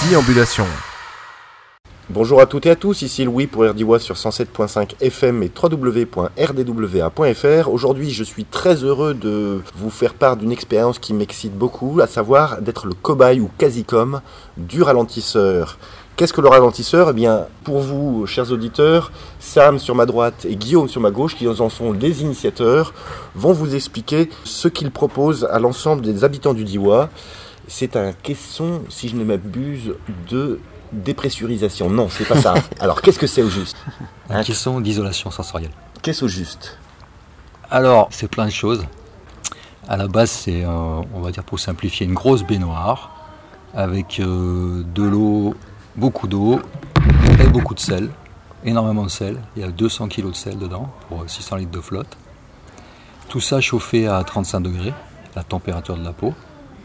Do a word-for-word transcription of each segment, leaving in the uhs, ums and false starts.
Déambulation. Bonjour à toutes et à tous, ici Louis pour R D W A sur cent sept virgule cinq F M et w w w point r d w a point f r. Aujourd'hui, je suis très heureux de vous faire part d'une expérience qui m'excite beaucoup, à savoir d'être le cobaye ou quasi-com du ralentisseur. Qu'est-ce que le ralentisseur ? Eh bien, pour vous, chers auditeurs, Sam sur ma droite et Guillaume sur ma gauche, qui en sont les initiateurs, vont vous expliquer ce qu'ils proposent à l'ensemble des habitants du D W A. C'est un caisson, si je ne m'abuse, de dépressurisation. Non, c'est pas ça. Alors, qu'est-ce que c'est au juste ? Un hein caisson d'isolation sensorielle. Qu'est-ce au juste ? Alors, c'est plein de choses. À la base, c'est, euh, on va dire pour simplifier, une grosse baignoire avec euh, de l'eau, beaucoup d'eau et beaucoup de sel. Énormément de sel. Il y a deux cents kilos de sel dedans pour six cents litres de flotte. Tout ça chauffé à trente-cinq degrés, la température de la peau.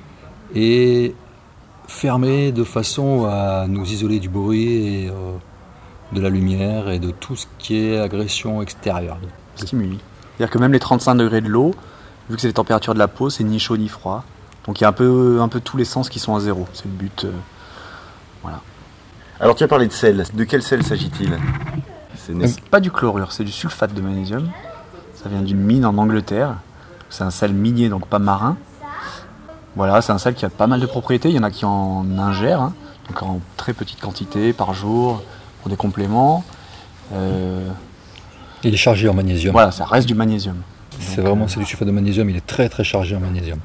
Et fermé de façon à nous isoler du bruit et euh, de la lumière et de tout ce qui est agression extérieure. Stimuli. C'est-à-dire que même les trente-cinq degrés de l'eau, vu que c'est les températures de la peau, c'est ni chaud ni froid. Donc il y a un peu, un peu tous les sens qui sont à zéro. C'est le but. Euh, voilà. Alors tu as parlé de sel. De quel sel s'agit-il ? C'est n'est... pas du chlorure, c'est du sulfate de magnésium. Ça vient d'une mine en Angleterre. C'est un sel minier, donc pas marin. Voilà, c'est un sel qui a pas mal de propriétés. Il y en a qui en ingèrent, hein, donc en très petite quantité par jour, pour des compléments. Euh... Il est chargé en magnésium. Voilà, ça reste du magnésium. C'est donc, vraiment euh... c'est du sulfate de magnésium, il est très très chargé en magnésium.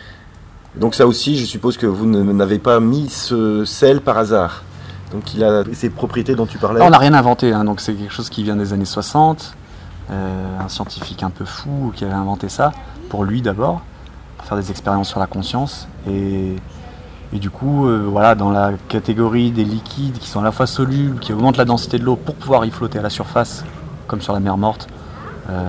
Donc ça aussi, je suppose que vous n'avez pas mis ce sel par hasard. Donc il a ces propriétés dont tu parlais. Là, on n'a rien inventé, hein, donc c'est quelque chose qui vient des années soixante. Euh, un scientifique un peu fou qui avait inventé ça, pour lui d'abord. Faire des expériences sur la conscience et, et du coup euh, voilà, dans la catégorie des liquides qui sont à la fois solubles, qui augmentent la densité de l'eau pour pouvoir y flotter à la surface comme sur la mer morte, euh,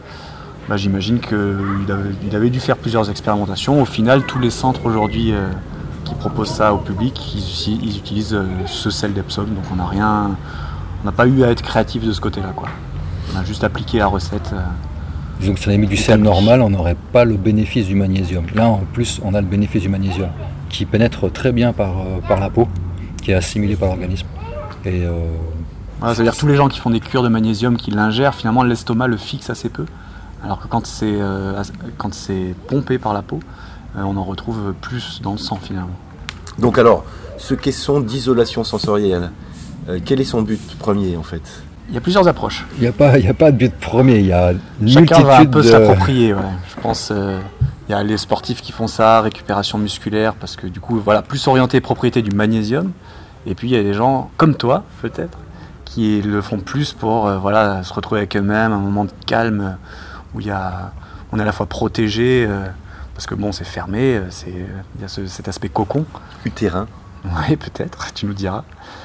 bah, j'imagine qu'il avait, il avait dû faire plusieurs expérimentations. Au final, tous les centres aujourd'hui euh, qui proposent ça au public, ils, ils utilisent euh, ce sel d'Epsom, donc on n'a rien, on n'a pas eu à être créatif de ce côté-là, quoi. On a juste appliqué la recette. Euh, Disons que si on avait mis du sel normal, on n'aurait pas le bénéfice du magnésium. Là, en plus, on a le bénéfice du magnésium qui pénètre très bien par, euh, par la peau, qui est assimilé par l'organisme. Et, euh, voilà, c'est-à-dire que tous les gens qui font des cures de magnésium, qui l'ingèrent, finalement, l'estomac le fixe assez peu. Alors que quand c'est, euh, quand c'est pompé par la peau, euh, on en retrouve plus dans le sang, finalement. Donc alors, ce caisson d'isolation sensorielle, euh, quel est son but premier, en fait ? Il y a plusieurs approches. Il n'y a pas, il n'y a pas de but premier, il y a une Chacun multitude va un peu de... s'approprier, ouais. Je pense euh, il y a les sportifs qui font ça, récupération musculaire, parce que du coup, voilà, plus orienté propriété du magnésium. Et puis il y a des gens comme toi, peut-être, qui le font plus pour euh, voilà, se retrouver avec eux-mêmes, un moment de calme où il y a, on est à la fois protégé, euh, parce que bon, c'est fermé, c'est, il y a ce, cet aspect cocon. Utérin. Oui, peut-être, tu nous diras.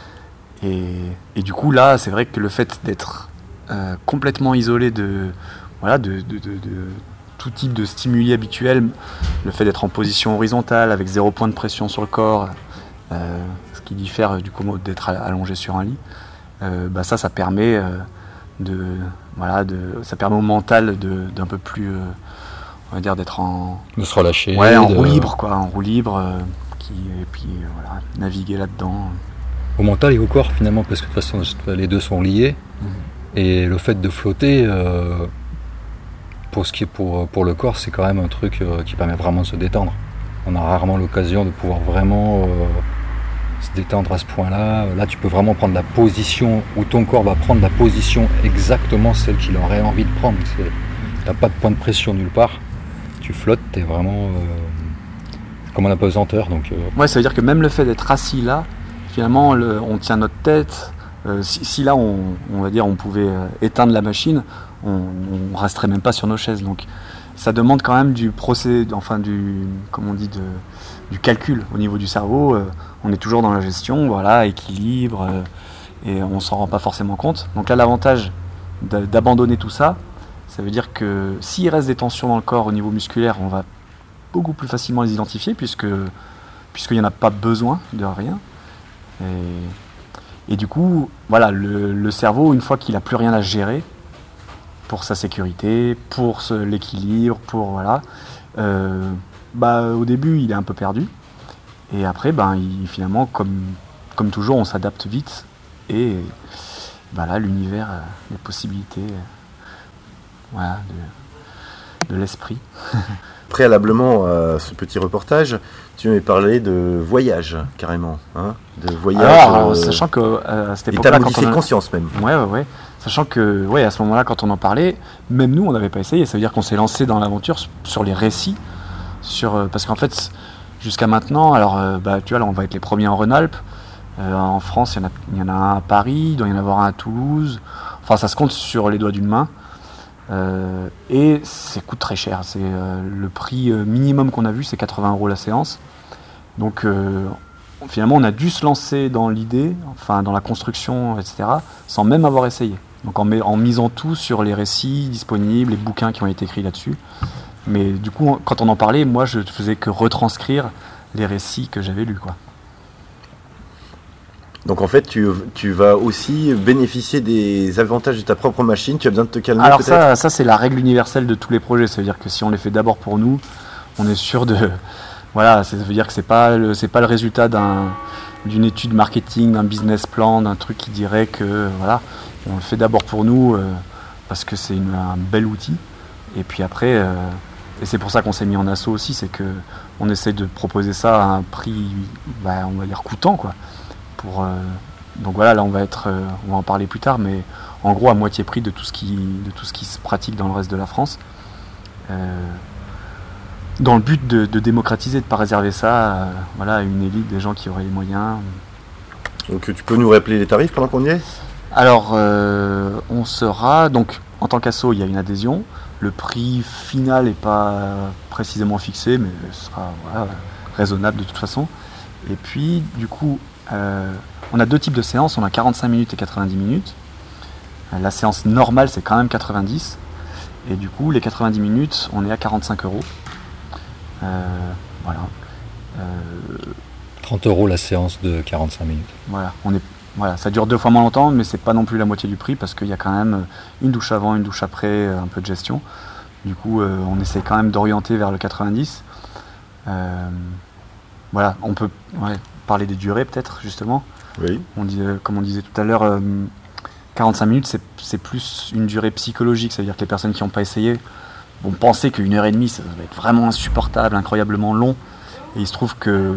Et, et du coup, là, c'est vrai que le fait d'être euh, complètement isolé de, voilà, de, de, de, de tout type de stimuli habituels, le fait d'être en position horizontale avec zéro point de pression sur le corps, euh, ce qui diffère du coup d'être allongé sur un lit, euh, bah ça, ça permet euh, de, voilà, de, ça permet au mental de, d'un peu plus, euh, on va dire, d'être en, de se relâcher, ouais, en de... roue libre, quoi, en roue libre, euh, qui, et puis euh, voilà, naviguer là-dedans. Au mental et au corps finalement, parce que de toute façon les deux sont liés. Mmh. Et le fait de flotter, euh, pour, ce qui est pour, pour le corps, c'est quand même un truc euh, qui permet vraiment de se détendre. On a rarement l'occasion de pouvoir vraiment euh, se détendre à ce point-là. Là, tu peux vraiment prendre la position, où ton corps va prendre la position exactement celle qu'il aurait envie de prendre. Tu n'as pas de point de pression nulle part. Tu flottes, tu es vraiment euh, comme en apesanteur. Donc, euh... ouais, ça veut dire que même le fait d'être assis là, finalement, le, on tient notre tête. Euh, si, si là, on, on va dire, on pouvait euh, éteindre la machine, on ne resterait même pas sur nos chaises. Donc, ça demande quand même du procès, enfin du, comment on dit, de, du calcul au niveau du cerveau. Euh, on est toujours dans la gestion, voilà, équilibre, euh, et on s'en rend pas forcément compte. Donc là, l'avantage d'abandonner tout ça, ça veut dire que s'il reste des tensions dans le corps au niveau musculaire, on va beaucoup plus facilement les identifier puisque puisqu'il n'y en a pas besoin de rien. Et, et du coup, voilà, le, le cerveau, une fois qu'il n'a plus rien à gérer pour sa sécurité, pour ce, l'équilibre, pour voilà, euh, bah, au début, il est un peu perdu. Et après, ben, il, finalement, comme comme toujours, on s'adapte vite et bah là, l'univers, euh, les possibilités euh, voilà, de, de l'esprit. Préalablement à ce petit reportage, tu m'avais parlé de voyage, carrément. Hein, de voyage. Alors, alors, euh... sachant que à cette Et époque-là, t'as quand modifié on de a... conscience même. Ouais, ouais, ouais. Sachant que, ouais, à ce moment-là, quand on en parlait, même nous, on n'avait pas essayé. Ça veut dire qu'on s'est lancé dans l'aventure sur les récits, sur euh, parce qu'en fait, jusqu'à maintenant, alors, euh, bah, tu vois, là, on va être les premiers en Rhône-Alpes. Euh, en France, il y en a, il y en a un à Paris, il doit y en avoir un à Toulouse. Enfin, ça se compte sur les doigts d'une main. Euh, et ça coûte très cher. C'est euh, le prix minimum qu'on a vu, c'est quatre-vingts euros la séance. Donc euh, finalement, on a dû se lancer dans l'idée, enfin dans la construction, et cetera, sans même avoir essayé. Donc en, en misant tout sur les récits disponibles, les bouquins qui ont été écrits là-dessus. Mais du coup, quand on en parlait, moi, je ne faisais que retranscrire les récits que j'avais lus, quoi. Donc en fait, tu, tu vas aussi bénéficier des avantages de ta propre machine. Tu as besoin de te calmer. Alors peut-être ça, ça c'est la règle universelle de tous les projets. Ça veut dire que si on les fait d'abord pour nous, on est sûr de... Voilà, ça veut dire que c'est pas le, c'est pas le résultat d'un, d'une étude marketing, d'un business plan, d'un truc qui dirait que voilà, on le fait d'abord pour nous euh, parce que c'est une, un bel outil. Et puis après, euh, et c'est pour ça qu'on s'est mis en asso aussi, c'est que on essaie de proposer ça à un prix, bah, on va dire coûtant, quoi. Pour, euh, donc voilà, là on va être, euh, on va en parler plus tard, mais en gros à moitié prix de tout ce qui, de tout ce qui se pratique dans le reste de la France, euh, dans le but de, de démocratiser, de ne pas réserver ça, à, voilà, à une élite des gens qui auraient les moyens. Donc tu peux nous rappeler les tarifs pendant qu'on y est ? Alors euh, on sera donc en tant qu'asso, il y a une adhésion. Le prix final n'est pas précisément fixé, mais ce sera voilà, raisonnable de toute façon. Et puis du coup. Euh, on a deux types de séances, on a quarante-cinq minutes et quatre-vingt-dix minutes. Euh, la séance normale c'est quand même quatre-vingt-dix. Et du coup les quatre-vingt-dix minutes on est à quarante-cinq euros. Euh, voilà. Euh, trente euros la séance de quarante-cinq minutes. Voilà, on est, voilà, ça dure deux fois moins longtemps, mais c'est pas non plus la moitié du prix parce qu'il y a quand même une douche avant, une douche après, un peu de gestion. Du coup euh, on essaie quand même d'orienter vers le quatre-vingt-dix. Euh, voilà, on peut... Ouais, parler des durées peut-être justement. Oui. On dit, euh, comme on disait tout à l'heure, euh, quarante-cinq minutes c'est, c'est plus une durée psychologique, ça veut dire que les personnes qui n'ont pas essayé vont penser qu'une heure et demie ça va être vraiment insupportable, incroyablement long, et il se trouve que,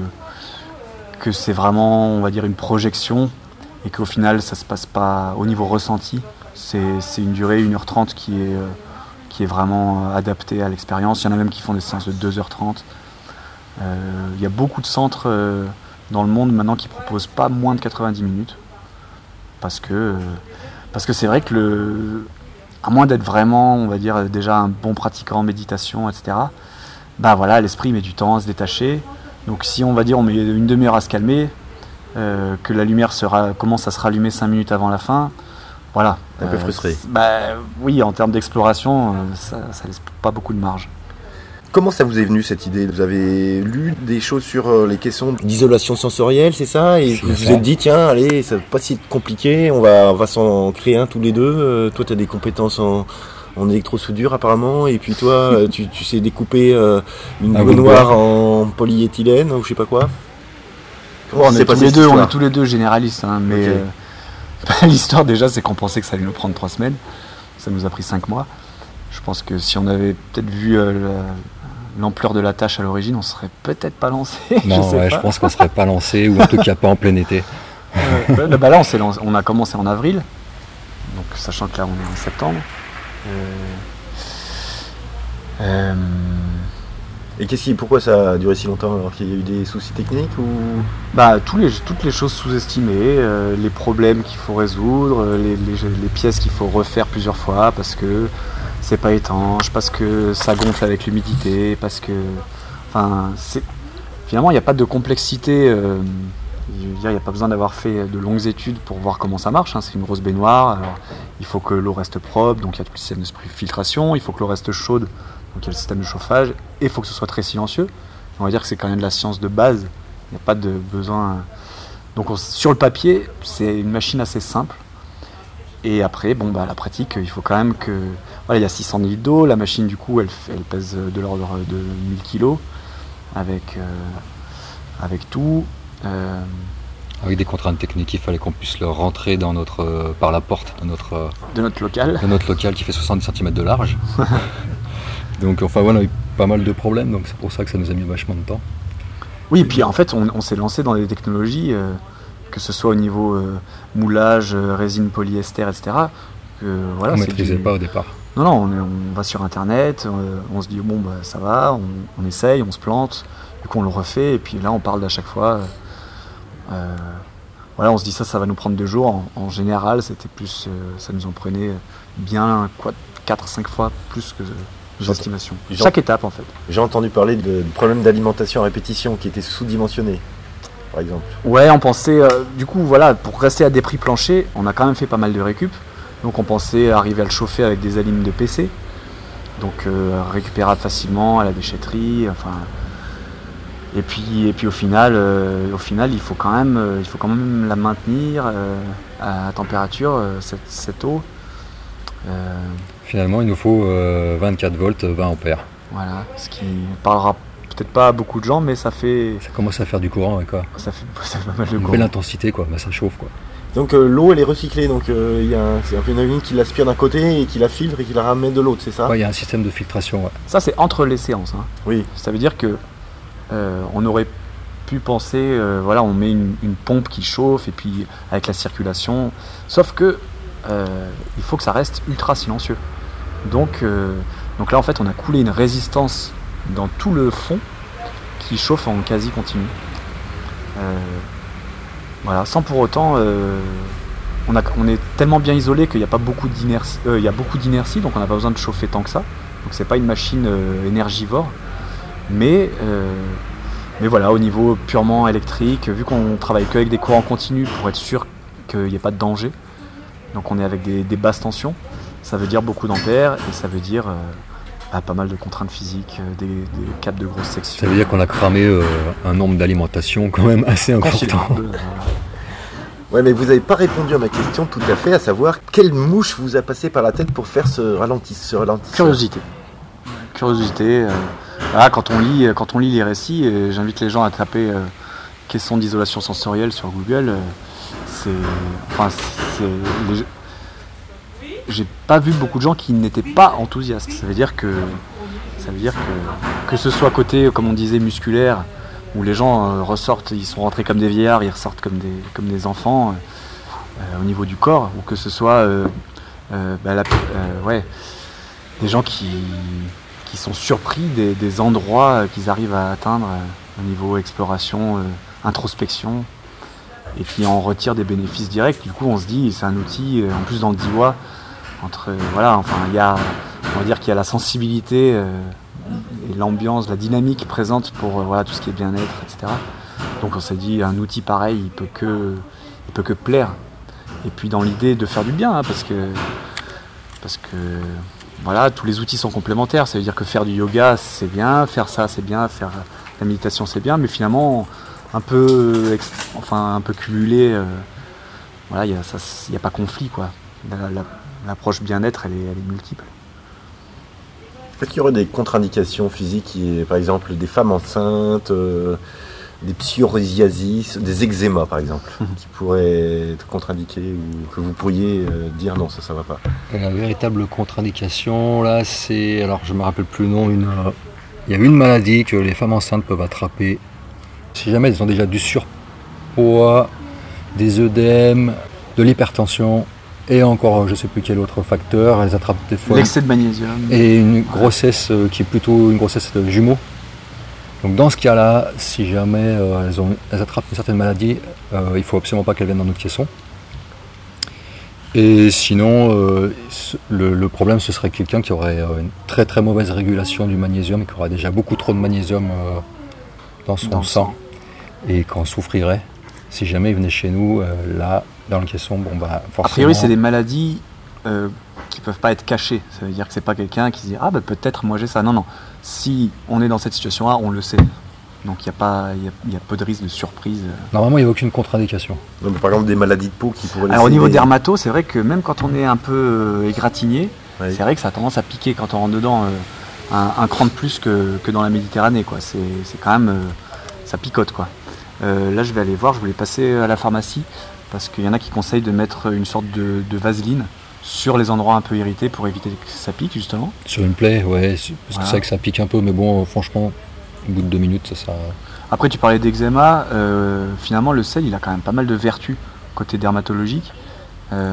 que c'est vraiment, on va dire, une projection et qu'au final ça se passe pas au niveau ressenti, c'est, c'est une durée une heure trente qui est, euh, qui est vraiment adaptée à l'expérience. Il y en a même qui font des séances de deux heures trente. Euh, il y a beaucoup de centres euh, dans le monde maintenant qui proposent pas moins de quatre-vingt-dix minutes parce que euh, parce que c'est vrai que le, à moins d'être vraiment, on va dire, déjà un bon pratiquant en méditation, et cetera, bah voilà, l'esprit met du temps à se détacher. Donc si on va dire on met une demi-heure à se calmer, euh, que la lumière sera, commence à se rallumer cinq minutes avant la fin, voilà. Un euh, peu frustré. Bah oui, en termes d'exploration, euh, ça, ça laisse pas beaucoup de marge. Comment ça vous est venu cette idée ? Vous avez lu des choses sur euh, les questions d'isolation sensorielle, c'est ça ? Et C'est vous ça. vous êtes dit, tiens, allez, ça va pas si compliqué, on va, on va s'en créer un tous les deux. Euh, toi, tu as des compétences en, en électrosoudure apparemment, et puis toi, euh, tu, tu sais découper euh, une Ah, baignoire en polyéthylène ou je sais pas quoi. Comment on, ça est s'est tous passé, les cette deux, on histoire est tous les deux généralistes, hein, mais Ok. euh, l'histoire déjà c'est qu'on pensait que ça allait nous prendre trois semaines, ça nous a pris cinq mois. Je pense que si on avait peut-être vu euh, la, l'ampleur de la tâche à l'origine, on serait peut-être pas lancé. Non, je sais ouais, pas. je pense qu'on serait pas lancé, ou en tout cas pas en plein été. Euh, bah, bah là on, s'est lancé- on a commencé en avril, donc sachant que là on est en septembre. Euh, euh, Et qu'est-ce qui, pourquoi ça a duré si longtemps alors qu'il y a eu des soucis techniques ou... Bah, tous les, toutes les choses sous-estimées, euh, les problèmes qu'il faut résoudre, euh, les, les, les pièces qu'il faut refaire plusieurs fois parce que c'est pas étanche, parce que ça gonfle avec l'humidité, parce que... Enfin, c'est, finalement, il n'y a pas de complexité. Euh, je veux dire, il n'y a pas besoin d'avoir fait de longues études pour voir comment ça marche. Hein, c'est une grosse baignoire. Alors, il faut que l'eau reste propre, donc il y a tout le système de filtration. Il faut que l'eau reste chaude, donc il y a le système de chauffage. Et il faut que ce soit très silencieux. On va dire que c'est quand même de la science de base. Il n'y a pas de besoin. Donc on- sur le papier, c'est une machine assez simple. Et après, bon, bah, la pratique, il faut quand même que. Voilà, il y a six cents litres d'eau. La machine, du coup, elle, fait- elle pèse de l'ordre de mille kilos avec, euh, avec tout. Euh, Avec des contraintes techniques, il fallait qu'on puisse le rentrer dans notre, euh, par la porte de notre, euh, de notre local. De notre local qui fait soixante-dix centimètres de large. Donc enfin voilà, on a eu pas mal de problèmes, donc c'est pour ça que ça nous a mis vachement de temps. Oui, et puis en fait, on, on s'est lancé dans des technologies, euh, que ce soit au niveau euh, moulage, euh, résine polyester, et cetera. Que, voilà, on ne maîtrisait du... pas au départ. Non, non, on, on va sur Internet, euh, on se dit bon, bah, ça va, on, on essaye, on se plante, du coup on le refait, et puis là on parle d'à chaque fois. Euh, euh, voilà, on se dit ça, ça va nous prendre deux jours. En, en général, c'était plus, euh, ça nous en prenait bien quoi, quatre cinq fois plus que nos estimations. Chaque étape en fait. J'ai entendu parler de problèmes d'alimentation à répétition qui étaient sous-dimensionnés, par exemple. Ouais, on pensait, euh, du coup, voilà, pour rester à des prix planchers, on a quand même fait pas mal de récup. Donc on pensait arriver à le chauffer avec des alimes de P C, donc euh, récupérable facilement à la déchetterie, enfin. Et puis, et puis au final, euh, au final, il faut quand même, euh, il faut quand même la maintenir euh, à température euh, cette, cette eau. Euh, Finalement, il nous faut euh, vingt-quatre volts, vingt ampères. Voilà, ce qui parlera peut-être pas à beaucoup de gens, mais ça fait. Ça commence à faire du courant, quoi. Ça fait, ça fait pas mal de Une courant. belle intensité, quoi. Bah, ça chauffe, quoi. Donc euh, l'eau, elle est recyclée, donc il euh, y a un, c'est un peu une ligne qui l'aspire d'un côté et qui la filtre et qui la ramène de l'autre, c'est ça? Ouais, il y a un système de filtration. Ouais. Ça, c'est entre les séances. Hein. Oui. Ça veut dire que euh, on aurait pu penser, euh, voilà, on met une, une pompe qui chauffe et puis avec la circulation. Sauf que euh, il faut que ça reste ultra silencieux. Donc, euh, donc là, en fait, on a coulé une résistance dans tout le fond qui chauffe en quasi continu. Euh, voilà, sans pour autant, euh, on, a, on est tellement bien isolé qu'il n'y a pas beaucoup d'inertie, euh, il y a beaucoup d'inertie, donc on n'a pas besoin de chauffer tant que ça. Donc c'est pas une machine euh, énergivore, mais euh, mais voilà, au niveau purement électrique, vu qu'on travaille qu'avec des courants continus pour être sûr qu'il n'y ait pas de danger, donc on est avec des, des basses tensions, ça veut dire beaucoup d'ampères et ça veut dire euh, ah, pas mal de contraintes physiques, des, des câbles de grosse section. Ça veut dire qu'on a cramé euh, un nombre d'alimentation quand même assez important. Ouais, mais vous n'avez pas répondu à ma question tout à fait, à savoir quelle mouche vous a passé par la tête pour faire ce ralentisseur. ralentisseur. Curiosité. Curiosité. Euh, là, quand on lit, quand on lit les récits, et j'invite les gens à taper euh, question d'isolation sensorielle sur Google. Euh, c'est, enfin, c'est, les, j'ai pas vu beaucoup de gens qui n'étaient pas enthousiastes. Ça veut dire que, ça veut dire que, que ce soit côté, comme on disait, musculaire, où les gens euh, ressortent, ils sont rentrés comme des vieillards, ils ressortent comme des, comme des enfants euh, au niveau du corps, ou que ce soit euh, euh, bah, la, euh, ouais, des gens qui, qui sont surpris des, des endroits qu'ils arrivent à atteindre euh, au niveau exploration, euh, introspection, et qui en retirent des bénéfices directs. Du coup, on se dit, c'est un outil, euh, en plus dans le Diois, entre, euh, voilà, enfin, il y a, on va dire qu'il y a la sensibilité, euh, et l'ambiance, la dynamique présente pour euh, voilà, tout ce qui est bien-être, et cetera. Donc on s'est dit, un outil pareil, il peut que, il peut que plaire. Et puis dans l'idée de faire du bien, hein, parce que, parce que voilà, tous les outils sont complémentaires. Ça veut dire que faire du yoga, c'est bien, faire ça, c'est bien, faire la méditation, c'est bien, mais finalement, un peu, enfin, un peu cumulé, euh, voilà, il n'y a, a pas conflit, quoi. La, la, l'approche bien-être, elle est, elle est multiple. Est-ce qu'il y aurait des contre-indications physiques, qui, par exemple des femmes enceintes, euh, des psoriasis, des eczémas par exemple, mmh. qui pourraient être contre-indiqués ou que vous pourriez euh, dire non, ça, ça va pas? La véritable contre-indication, là, c'est, alors je me rappelle plus le nom, une, euh, il y a une maladie que les femmes enceintes peuvent attraper. Si jamais elles ont déjà du surpoids, des œdèmes, de l'hypertension, et encore, je ne sais plus quel autre facteur, elles attrapent des fois... L'excès de magnésium. Et une grossesse euh, qui est plutôt une grossesse de jumeaux. Donc dans ce cas-là, si jamais euh, elles, ont, elles attrapent une certaine maladie, euh, il ne faut absolument pas qu'elles viennent dans notre caisson. Et sinon, euh, le, le problème, ce serait quelqu'un qui aurait euh, une très très mauvaise régulation du magnésium et qui aurait déjà beaucoup trop de magnésium euh, dans son dans sang, sang et qu'en souffrirait. Si jamais il venait chez nous, euh, là, dans le caisson, bon bah forcément... A priori, c'est des maladies euh, qui ne peuvent pas être cachées. Ça veut dire que c'est pas quelqu'un qui se dit « Ah, bah, peut-être moi j'ai ça ». Non, non. Si on est dans cette situation-là, on le sait. Donc il y a pas, il y a, il y a peu de risque de surprise. Normalement, il n'y a aucune contre-indication. Donc par exemple, des maladies de peau qui pourraient... Alors au niveau des... dermato, c'est vrai que même quand on est un peu euh, égratigné, oui. C'est vrai que ça a tendance à piquer quand on rentre dedans euh, un, un cran de plus que, que dans la Méditerranée, quoi. C'est, c'est quand même... Euh, ça picote, quoi. Euh, là, je vais aller voir, je voulais passer à la pharmacie parce qu'il y en a qui conseillent de mettre une sorte de, de vaseline sur les endroits un peu irrités pour éviter que ça pique, justement. Sur une plaie, ouais, parce Voilà. que c'est vrai que ça pique un peu, mais bon, franchement, au bout de deux minutes, ça, ça... Après, tu parlais d'eczéma, euh, finalement, le sel, il a quand même pas mal de vertus côté dermatologique. Euh,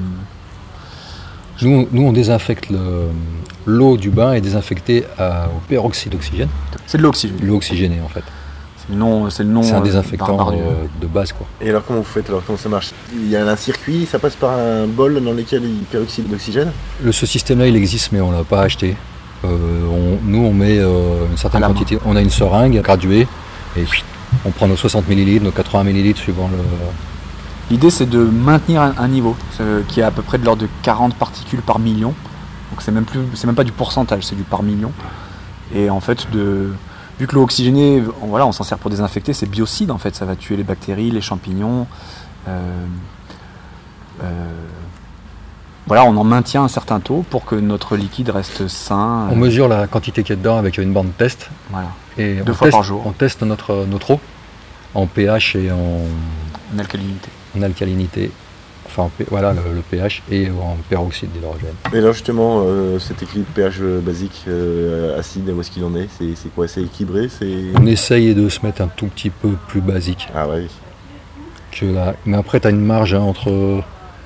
Nous, nous, on désinfecte le- l'eau du bain est désinfectée à- au peroxyde d'oxygène, c'est de l'oxygène. l'eau oxygénée en fait. C'est le nom, c'est le nom C'est un euh, désinfectant barbare du- euh, de base, quoi. Et alors comment vous faites, alors comment ça marche? Il y a un circuit, ça passe par un bol dans lequel il y a peroxyde d'oxygène? Le, ce système-là, il existe, mais on l'a pas acheté. Euh, on- nous, on met euh, une certaine À la main. quantité. On a une seringue graduée, et chut, on prend nos soixante millilitres, nos quatre-vingts millilitres suivant le... L'idée, c'est de maintenir un, un niveau euh, qui est à peu près de l'ordre de quarante particules par million. Donc c'est même plus, c'est même pas du pourcentage, c'est du par million. Et en fait, de, vu que l'eau oxygénée, on, voilà, on s'en sert pour désinfecter, c'est biocide en fait, ça va tuer les bactéries, les champignons. Euh, euh, voilà, on en maintient un certain taux pour que notre liquide reste sain. On mesure la quantité qu'il y a dedans avec une bande test. Voilà, Et Deux on fois teste, par jour. On teste notre, notre eau en pH et en, une alcalinité. en alcalinité. Enfin, en P- voilà, le, le pH et en peroxyde d'hydrogène. Et alors justement, euh, cet équilibre pH basique, euh, acide, où est-ce qu'il en est? C'est c'est quoi? C'est équilibré? C'est... On essaye de se mettre un tout petit peu plus basique Ah ouais. que la... Mais après, tu as une marge hein, entre...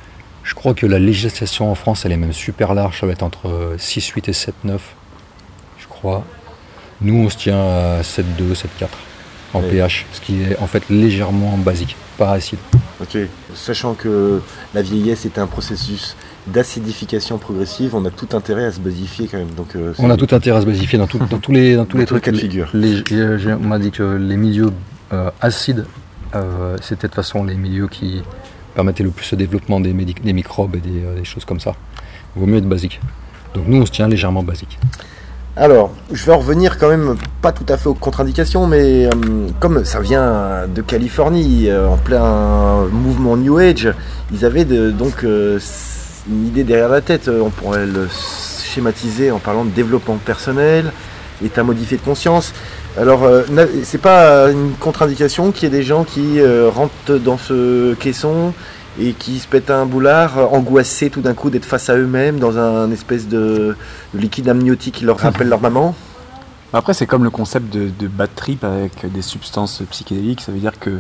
Je crois que la législation en France, elle est même super large. Ça va être entre six virgule huit et sept virgule neuf, je crois. Nous, on se tient à sept virgule deux, sept virgule quatre en Ouais. pH, ce qui est en fait légèrement basique, pas acide. Ok. Sachant que la vieillesse est un processus d'acidification progressive, on a tout intérêt à se basifier quand même. Donc, euh, On a tout intérêt à se basifier dans, tout- dans tous les, dans tous Dans les tous les trucs. cas de figure. Les- les- j'ai- on m'a dit que les milieux euh, acides, euh, c'était de toute façon les milieux qui permettaient le plus le développement des, médic- des microbes et des, euh, des choses comme ça. Il vaut mieux être basique. Donc nous, on se tient légèrement basique. Alors, je vais en revenir quand même, pas tout à fait aux contre-indications, mais euh, comme ça vient de Californie, euh, en plein mouvement New Age, ils avaient de- donc euh, une idée derrière la tête. On pourrait le schématiser en parlant de développement personnel, état modifié de conscience. Alors, euh, n'a- c'est pas une contre-indication qu'il y ait des gens qui euh, rentrent dans ce caisson et qui se pètent un boulard, euh, angoissés tout d'un coup d'être face à eux-mêmes dans un espèce de, de liquide amniotique qui leur rappelle leur maman. Après, c'est comme le concept de, de bad trip avec des substances psychédéliques. Ça veut dire que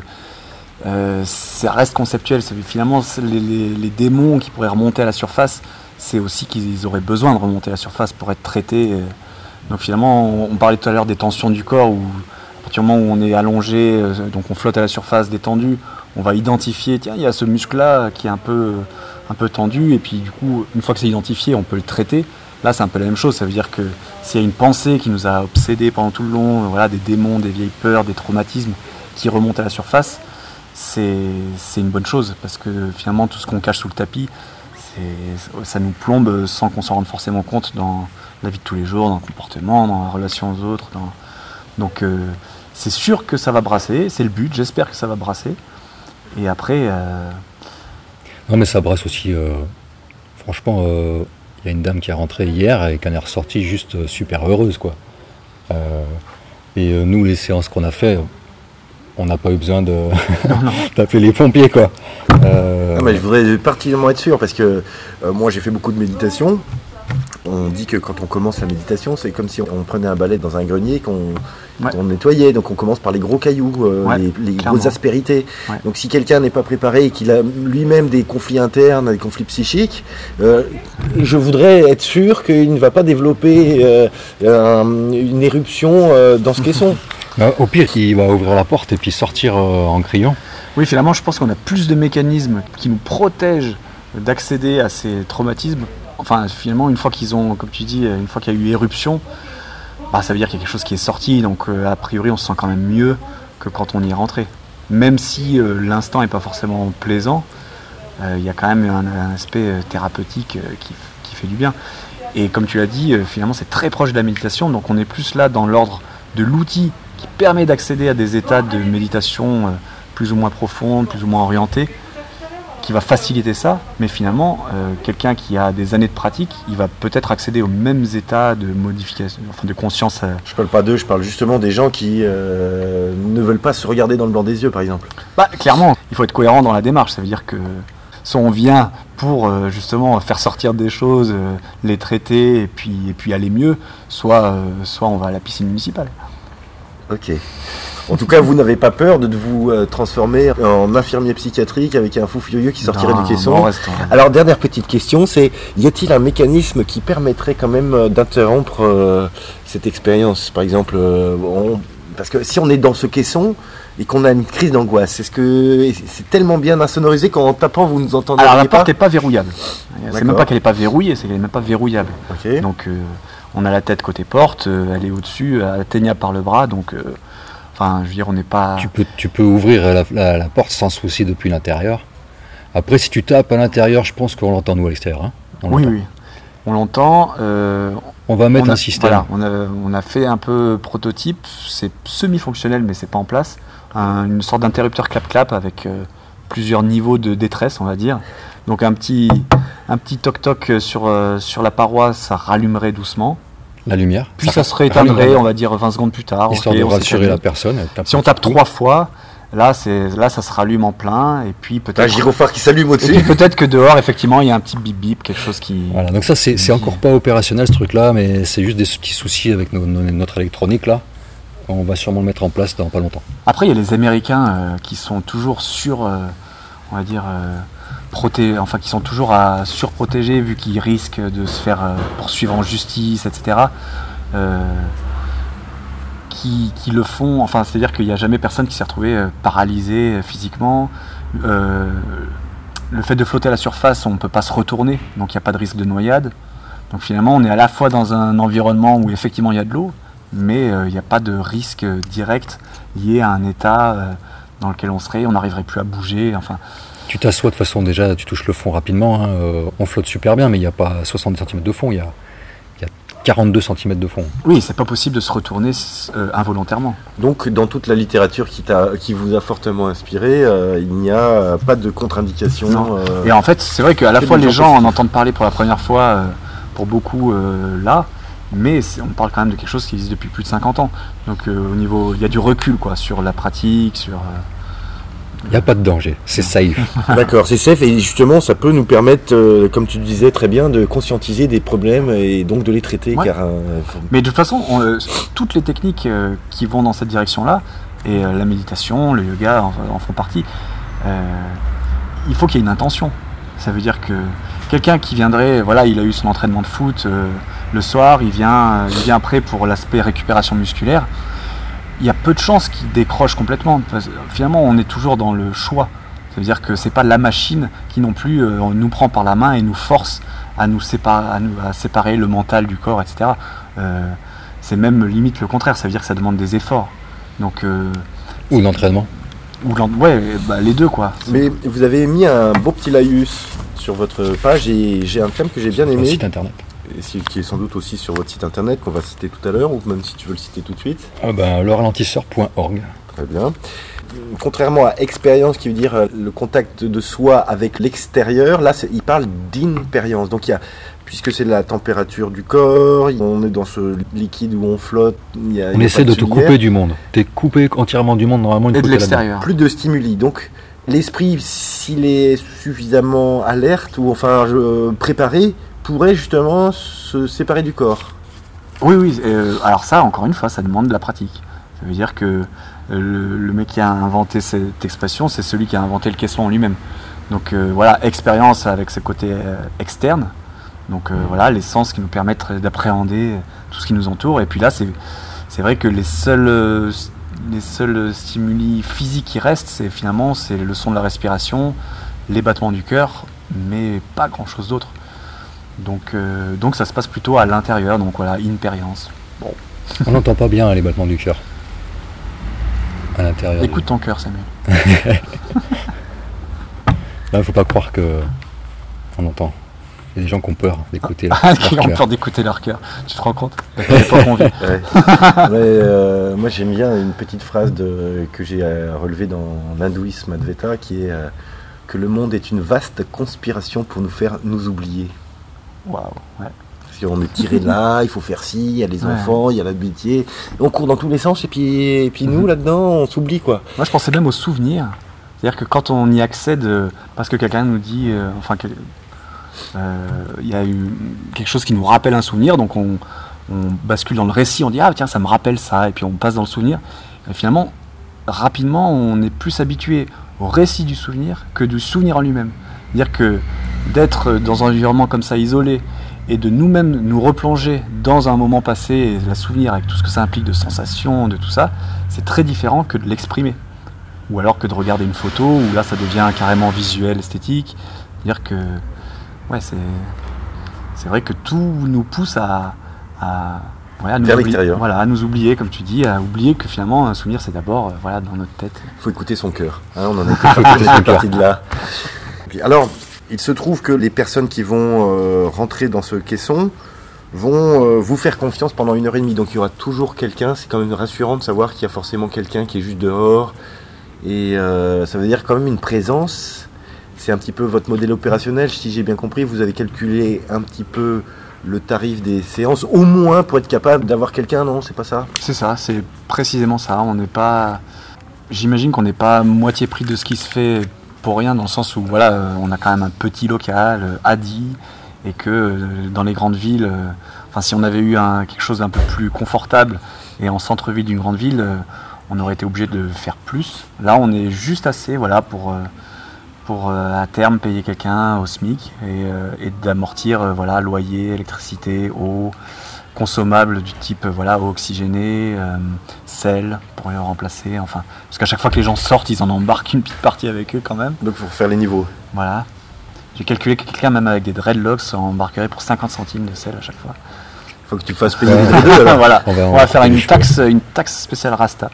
euh, ça reste conceptuel. Ça veut- finalement, c'est les, les- les démons qui pourraient remonter à la surface, c'est aussi qu'ils auraient besoin de remonter à la surface pour être traités. Donc finalement, on, on parlait tout à l'heure des tensions du corps, où à partir du moment où on est allongé, euh, donc on flotte à la surface détendu, on va identifier, tiens, il y a ce muscle-là qui est un peu, un peu tendu, et puis du coup, une fois que c'est identifié, on peut le traiter. Là, c'est un peu la même chose. Ça veut dire que s'il y a une pensée qui nous a obsédés pendant tout le long, euh, voilà, des démons, des vieilles peurs, des traumatismes qui remontent à la surface, c'est, c'est une bonne chose, parce que finalement, tout ce qu'on cache sous le tapis, c'est, ça nous plombe sans qu'on s'en rende forcément compte dans la vie de tous les jours, dans le comportement, dans la relation aux autres. Dans... Donc, euh, c'est sûr que ça va brasser, c'est le but, j'espère que ça va brasser. Et après... Euh... Non mais ça brasse aussi, euh, franchement, il euh, y a une dame qui est rentrée hier et qui en est ressortie juste euh, super heureuse, quoi. Euh, et euh, nous, les séances qu'on a fait, on n'a pas eu besoin de d'appeler les pompiers, quoi. Euh, Non, mais je voudrais particulièrement être sûr, parce que euh, moi j'ai fait beaucoup de méditation. On dit que quand on commence la méditation, c'est comme si on prenait un balai dans un grenier qu'on, Ouais. qu'on nettoyait. Donc on commence par les gros cailloux, euh, Ouais, les, les clairement. grosses aspérités. Ouais. Donc si quelqu'un n'est pas préparé et qu'il a lui-même des conflits internes, des conflits psychiques, euh, je voudrais être sûr qu'il ne va pas développer euh, un- une éruption euh, dans ce caisson. bah, au pire, il va ouvrir la porte et puis sortir euh, en criant. Oui, finalement, je pense qu'on a plus de mécanismes qui nous protègent d'accéder à ces traumatismes. Enfin, finalement, une fois qu'ils ont, comme tu dis, une fois qu'il y a eu éruption, bah, ça veut dire qu'il y a quelque chose qui est sorti. Donc, euh, a priori, on se sent quand même mieux que quand on y est rentré. Même si euh, l'instant n'est pas forcément plaisant, euh, il y a quand même un, un aspect euh, thérapeutique euh, qui, qui fait du bien. Et comme tu l'as dit, euh, finalement, c'est très proche de la méditation. Donc, on est plus là dans l'ordre de l'outil qui permet d'accéder à des états de méditation euh, plus ou moins profondes, plus ou moins orientées, qui va faciliter ça, mais finalement, euh, quelqu'un qui a des années de pratique, il va peut-être accéder aux mêmes états de modification, enfin de conscience. Euh... Je parle pas d'eux, je parle justement des gens qui euh, ne veulent pas se regarder dans le blanc des yeux, par exemple. Bah, clairement, il faut être cohérent dans la démarche. Ça veut dire que soit on vient pour euh, justement faire sortir des choses, euh, les traiter et puis, et puis aller mieux, soit, euh, soit on va à la piscine municipale. Ok. En tout cas, vous n'avez pas peur de vous euh, transformer en infirmier psychiatrique avec un fou furieux qui sortirait non, du caisson. Non, reste, Alors, dernière petite question, c'est y a-t-il un mécanisme qui permettrait quand même d'interrompre euh, cette expérience? Par exemple, euh, on, parce que si on est dans ce caisson et qu'on a une crise d'angoisse, est-ce que c'est tellement bien insonorisé qu'en tapant vous nous entendez pas? Alors la porte n'est pas verrouillable. C'est même pas qu'elle n'est pas verrouillée, c'est qu'elle n'est même pas verrouillable. Okay. Donc euh, on a la tête côté porte, euh, elle est au-dessus, atteignable par le bras, donc euh, enfin je veux dire on n'est pas. Tu peux, tu peux ouvrir la, la, la porte sans souci depuis l'intérieur. Après si tu tapes à l'intérieur, je pense qu'on l'entend nous à l'extérieur. Hein on oui oui. On l'entend. Euh, on va mettre on a, un système. Voilà, on, a, on a fait un peu prototype, c'est semi-fonctionnel mais c'est pas en place. Un, une sorte d'interrupteur clap-clap avec euh, plusieurs niveaux de détresse, on va dire. Donc un petit, un petit toc-toc sur, euh, sur la paroi, ça rallumerait doucement. La lumière. Puis ça, ça se rééteindrait, on va dire vingt secondes plus tard. Histoire okay, de rassurer la personne. Si on tape trois fois, là, c'est, là ça se rallume en plein. Et puis peut-être. Un gyrophare qui s'allume au-dessus. Et puis peut-être que dehors, effectivement, il y a un petit bip-bip, quelque chose qui. Voilà, donc ça, c'est, qui... c'est encore pas opérationnel ce truc-là, mais c'est juste des petits soucis avec nos, nos, notre électronique là. On va sûrement le mettre en place dans pas longtemps. Après, il y a les Américains euh, qui sont toujours sur, euh, on va dire, euh, proté- enfin qui sont toujours à surprotéger vu qu'ils risquent de se faire euh, poursuivre en justice, et cetera. Euh, qui, qui le font, enfin c'est-à-dire qu'il n'y a jamais personne qui s'est retrouvé euh, paralysé euh, physiquement. Euh, le fait de flotter à la surface, on ne peut pas se retourner, donc il n'y a pas de risque de noyade. Donc finalement, on est à la fois dans un environnement où effectivement il y a de l'eau, mais il euh, n'y a pas de risque euh, direct lié à un état euh, dans lequel on serait, on n'arriverait plus à bouger, enfin... Tu t'assois de toute façon déjà, tu touches le fond rapidement, hein, euh, on flotte super bien, mais il n'y a pas soixante centimètres de fond, il y a, y a quarante-deux centimètres de fond. Oui, c'est pas possible de se retourner euh, involontairement. Donc dans toute la littérature qui, t'a, qui vous a fortement inspiré, euh, il n'y a pas de contre-indication. Euh, Et en fait, c'est vrai qu'à la fois les gens en entendent parler pour la première fois, euh, pour beaucoup euh, là, mais on parle quand même de quelque chose qui existe depuis plus de cinquante ans. Donc euh, au niveau, il y a du recul quoi, sur la pratique, sur... Euh... Il n'y a pas de danger, c'est safe. D'accord, c'est safe et justement ça peut nous permettre, euh, comme tu le disais très bien, de conscientiser des problèmes et donc de les traiter. Ouais. Car, euh, faut... Mais de toute façon, on, euh, toutes les techniques euh, qui vont dans cette direction-là, et euh, la méditation, le yoga en, en font partie, euh, il faut qu'il y ait une intention. Ça veut dire que quelqu'un qui viendrait, voilà, il a eu son entraînement de foot euh, le soir, il vient, il vient prêt pour l'aspect récupération musculaire. Il y a peu de chances qu'il décroche complètement. Parce que finalement, on est toujours dans le choix. Ça veut dire que c'est pas la machine qui non plus euh, nous prend par la main et nous force à nous séparer, à nous, à séparer le mental du corps, et cetera. Euh, c'est même limite le contraire. Ça veut dire que ça demande des efforts. Donc, euh, ou l'entraînement. Ou l'en... Ouais, bah, les deux quoi. Mais vous avez mis un beau petit laïus sur votre page et j'ai un thème que j'ai bien aimé. Sur le site internet. Qui est sans doute aussi sur votre site internet qu'on va citer tout à l'heure, ou même si tu veux le citer tout de suite. Ah ben, le ralentisseur point org. Très bien. Contrairement à expérience qui veut dire le contact de soi avec l'extérieur, là c'est, il parle d'inpérience. Donc il y a, puisque c'est la température du corps, on est dans ce liquide où on flotte. Il y a, on il y a essaie de, de te couper du monde. Tu es coupé entièrement du monde normalement. Une et de l'extérieur. Plus de stimuli. Donc l'esprit, s'il est suffisamment alerte ou enfin euh, préparé, pourrait justement se séparer du corps. Oui, oui. Euh, alors ça, encore une fois, ça demande de la pratique. Ça veut dire que euh, le, le mec qui a inventé cette expression, c'est celui qui a inventé le caisson en lui-même. Donc euh, voilà, expérience avec ses côtés euh, externes. Donc euh, voilà, les sens qui nous permettent d'appréhender tout ce qui nous entoure. Et puis là, c'est, c'est vrai que les seuls, euh, les seuls stimuli physiques qui restent, c'est finalement c'est le son de la respiration, les battements du cœur, mais pas grand-chose d'autre. Donc, euh, donc ça se passe plutôt à l'intérieur, donc voilà, inpérience. Bon. On n'entend pas bien les battements du cœur à l'intérieur. Écoute ton cœur, Samuel. Là, il ne faut pas croire que on entend. Il y a des gens qui ont peur d'écouter leur, ah, leur qui cœur. ont peur d'écouter leur cœur. Tu te rends compte? À quelle époque on vit. Ouais. Mais, euh, moi j'aime bien une petite phrase de, que j'ai relevée dans l'hindouisme Advaita qui est euh, que le monde est une vaste conspiration pour nous faire nous oublier. Waouh, ouais. Parce qu'on est tiré de là, il faut faire ci, il y a les Ouais. enfants, il y a l'amitié. On court dans tous les sens et puis, et puis nous, là-dedans, on s'oublie, quoi. Moi, je pensais même aux souvenirs. C'est-à-dire que quand on y accède, euh, parce que quelqu'un nous dit, euh, enfin, que- euh, il y a eu quelque chose qui nous rappelle un souvenir, donc on, on bascule dans le récit, on dit ah tiens, ça me rappelle ça, et puis on passe dans le souvenir. Et finalement, rapidement, on est plus habitué au récit du souvenir que du souvenir en lui-même. C'est-à-dire que d'être dans un environnement comme ça isolé et de nous-mêmes nous replonger dans un moment passé, et la souvenir avec tout ce que ça implique de sensations, de tout ça, c'est très différent que de l'exprimer. Ou alors que de regarder une photo, où là ça devient carrément visuel, esthétique. C'est-à-dire que ouais, c'est, c'est vrai que tout nous pousse à, à, ouais, à nous Vers oublier, l'extérieur. voilà, à nous oublier, comme tu dis, à oublier que finalement un souvenir c'est d'abord euh, voilà, dans notre tête. Il faut écouter son cœur. Hein, on en est parti de là. Puis, alors, il se trouve que les personnes qui vont euh, rentrer dans ce caisson vont euh, vous faire confiance pendant une heure et demie. Donc il y aura toujours quelqu'un. C'est quand même rassurant de savoir qu'il y a forcément quelqu'un qui est juste dehors. Et euh, ça veut dire quand même une présence. C'est un petit peu votre modèle opérationnel. Si j'ai bien compris, vous avez calculé un petit peu le tarif des séances, au moins pour être capable d'avoir quelqu'un, non? C'est pas ça? C'est ça, c'est précisément ça. On n'est pas, j'imagine qu'on n'est pas moitié pris de ce qui se fait pour rien, dans le sens où voilà, euh, on a quand même un petit local, euh, Adi, et que euh, dans les grandes villes, euh, enfin si on avait eu un, quelque chose d'un peu plus confortable et en centre-ville d'une grande ville, euh, on aurait été obligé de faire plus. Là, on est juste assez, voilà, pour euh, pour euh, à terme payer quelqu'un au SMIC et, euh, et d'amortir euh, voilà, loyer, électricité, eau, consommables du type euh, voilà, eau oxygénée, euh, sel pour les remplacer, enfin, parce qu'à chaque fois que les gens sortent, ils en embarquent une petite partie avec eux quand même. Donc pour faire les niveaux. Voilà. J'ai calculé que quelqu'un même avec des dreadlocks embarquerait pour cinquante centimes de sel à chaque fois. Faut que tu fasses payer les deux alors. Voilà. On va- On on va va faire faire une des choix. taxe, une taxe spéciale Rasta.